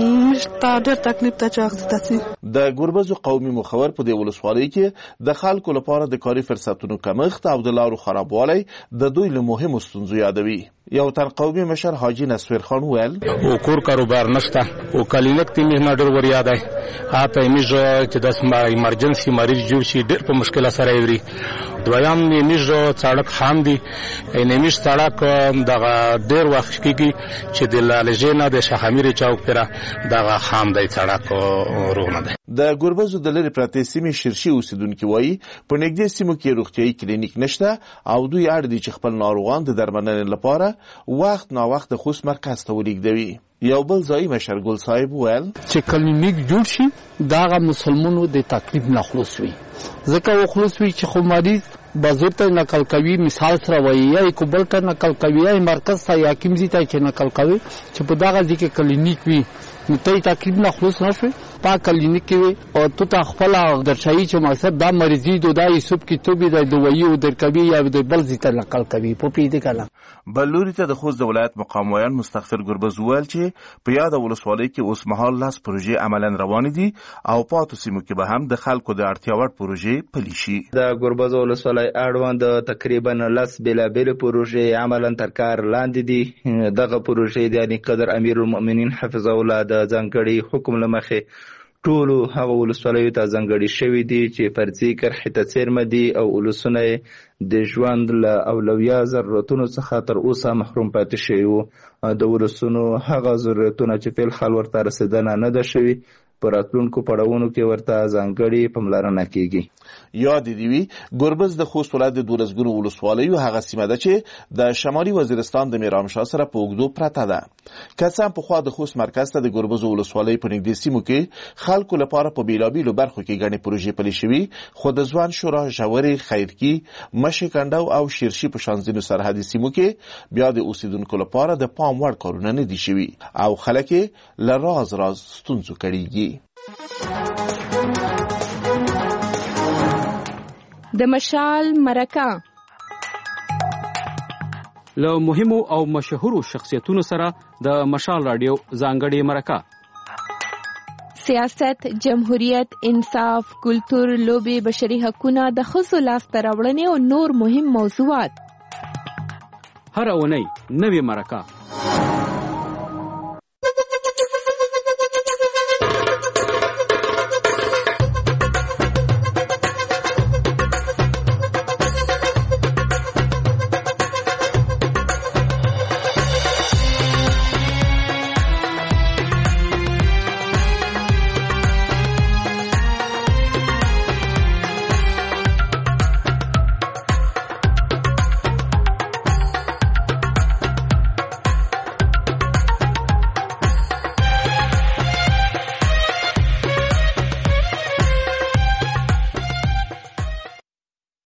مشته ډېر تکلیف ته چاغ تاسي. د ګربوزو قومي مخور په دې ولسوالۍ کې د خلکو لپاره د کاري فرصتونو کمښت او د لارو خرابوالی د دوی له مهمو ستونزو یادوي. یو تن قومي مشر حاجی نصیر خان ویل او کور کاروبار نشته او کلینیک ته مهنه ډېر ور یاد دی. هاته میژ چې د ایمرجنسي مریض جوړ شي ډېر په مشکله سره یوري. دویم میژ سړک خام دي، نمیژ سړک دغه ډېر وخت کېږي چې د لالجې نه د شاخمیر چوک پره دغه خام دی سړک روغ نه دی. د ګربوزو د لرې پرتې سیمې شرشي اوسیدونکي وایي په نږدې سیمو کې روغتیایي کلینیک نشته او دوی اړ دي چې خپل ناروغان د درملنې لپاره وخت نا وخت د خوست مرکز ته ولېږدوي. یو بل ځایي مشر ګل صاحب ویل چې کلینیک جوړ شي دغه مسلمانانو د تکلیف نه خلاص وي، ځکه خلاص وي چې خو مریض بازار ته نقل کوي، مثال سره وایي یا کوبل ته نقل کوي یا مرکز ته یا کوم ځای ته چې نقل کوي چې په دغه ځای کې کلینیک وي نو ته تکلیف نه خلاص نشوي. په کلینیک کې او ته خپل درشایي چې مقصد دا مریضي د دای سب کې تو به د دوایي او درکوي یا د بل ځای ته نقل کوي په پیډه کله. بلوري ته د خوست د ولایت مقام ویان مستغفر ګربوزو ویل چې په یاد ولسوالۍ کې اوس مهال لاس پروژې عملاً روان دي او پاتو سیمو کې به هم د خلکو د اړتیا وړ پروژې پلي شي. د ګربوزو ولسوالۍ اړوند تقریبا لاس بېلابېلې پروژې عملاً تر کار لاندې دي. دغه پروژې د یعنی قدر امیر المؤمنین حفظه الله د ځانګړي حکم لمخې ټولو هغه ولسوالیو ته ځانګړي شوي دي چې فرضي کرښې ته څیرمه دي او ولسونه د ژوند له اولویا ضرورتونو څخه تر اوسه محروم پاتې شوي وو. د ولسونو هغه ضرورتونه چې فعل حال ورته رسېدنه نه ده شوي پر راتلونکو پړاوونو کې ورته ځانګړي پاملرنه کیږي. یاد دی وی ګربز د خوست ولایت د دولسګونو ولسوالیو هغه سیمه ده چې د شمالي وزیرستان د میرامشاه سره په اوږدو پرته ده. که څه هم پخوا د خوست مرکز ته د ګربز ولسوالۍ په نږدې سیمو کې خلکو لپاره په بیلابیلو برخو کې ګڼې پروژې پلي شوي، خو د ځوان شورا ژورې، خیرکي، مشي کنډو او شیرشي په شان ځینو سرحدي سیمو کې بیا د اوسیدونکو لپاره د پام وړ کارونه نه دي شوي او خلک یې له راز راز ستونزو کړېږي. د مشال مرکه له مهمو او مشهورو شخصیتونو سره د مشال رادیو ځانګړې مرکه. سیاست، جمهوریت، انصاف، کلتور، لوبې، بشري حقوقونه، د ښځو لاسته راوړنې او نور مهم موضوعات. هر اونۍ نوې مرکه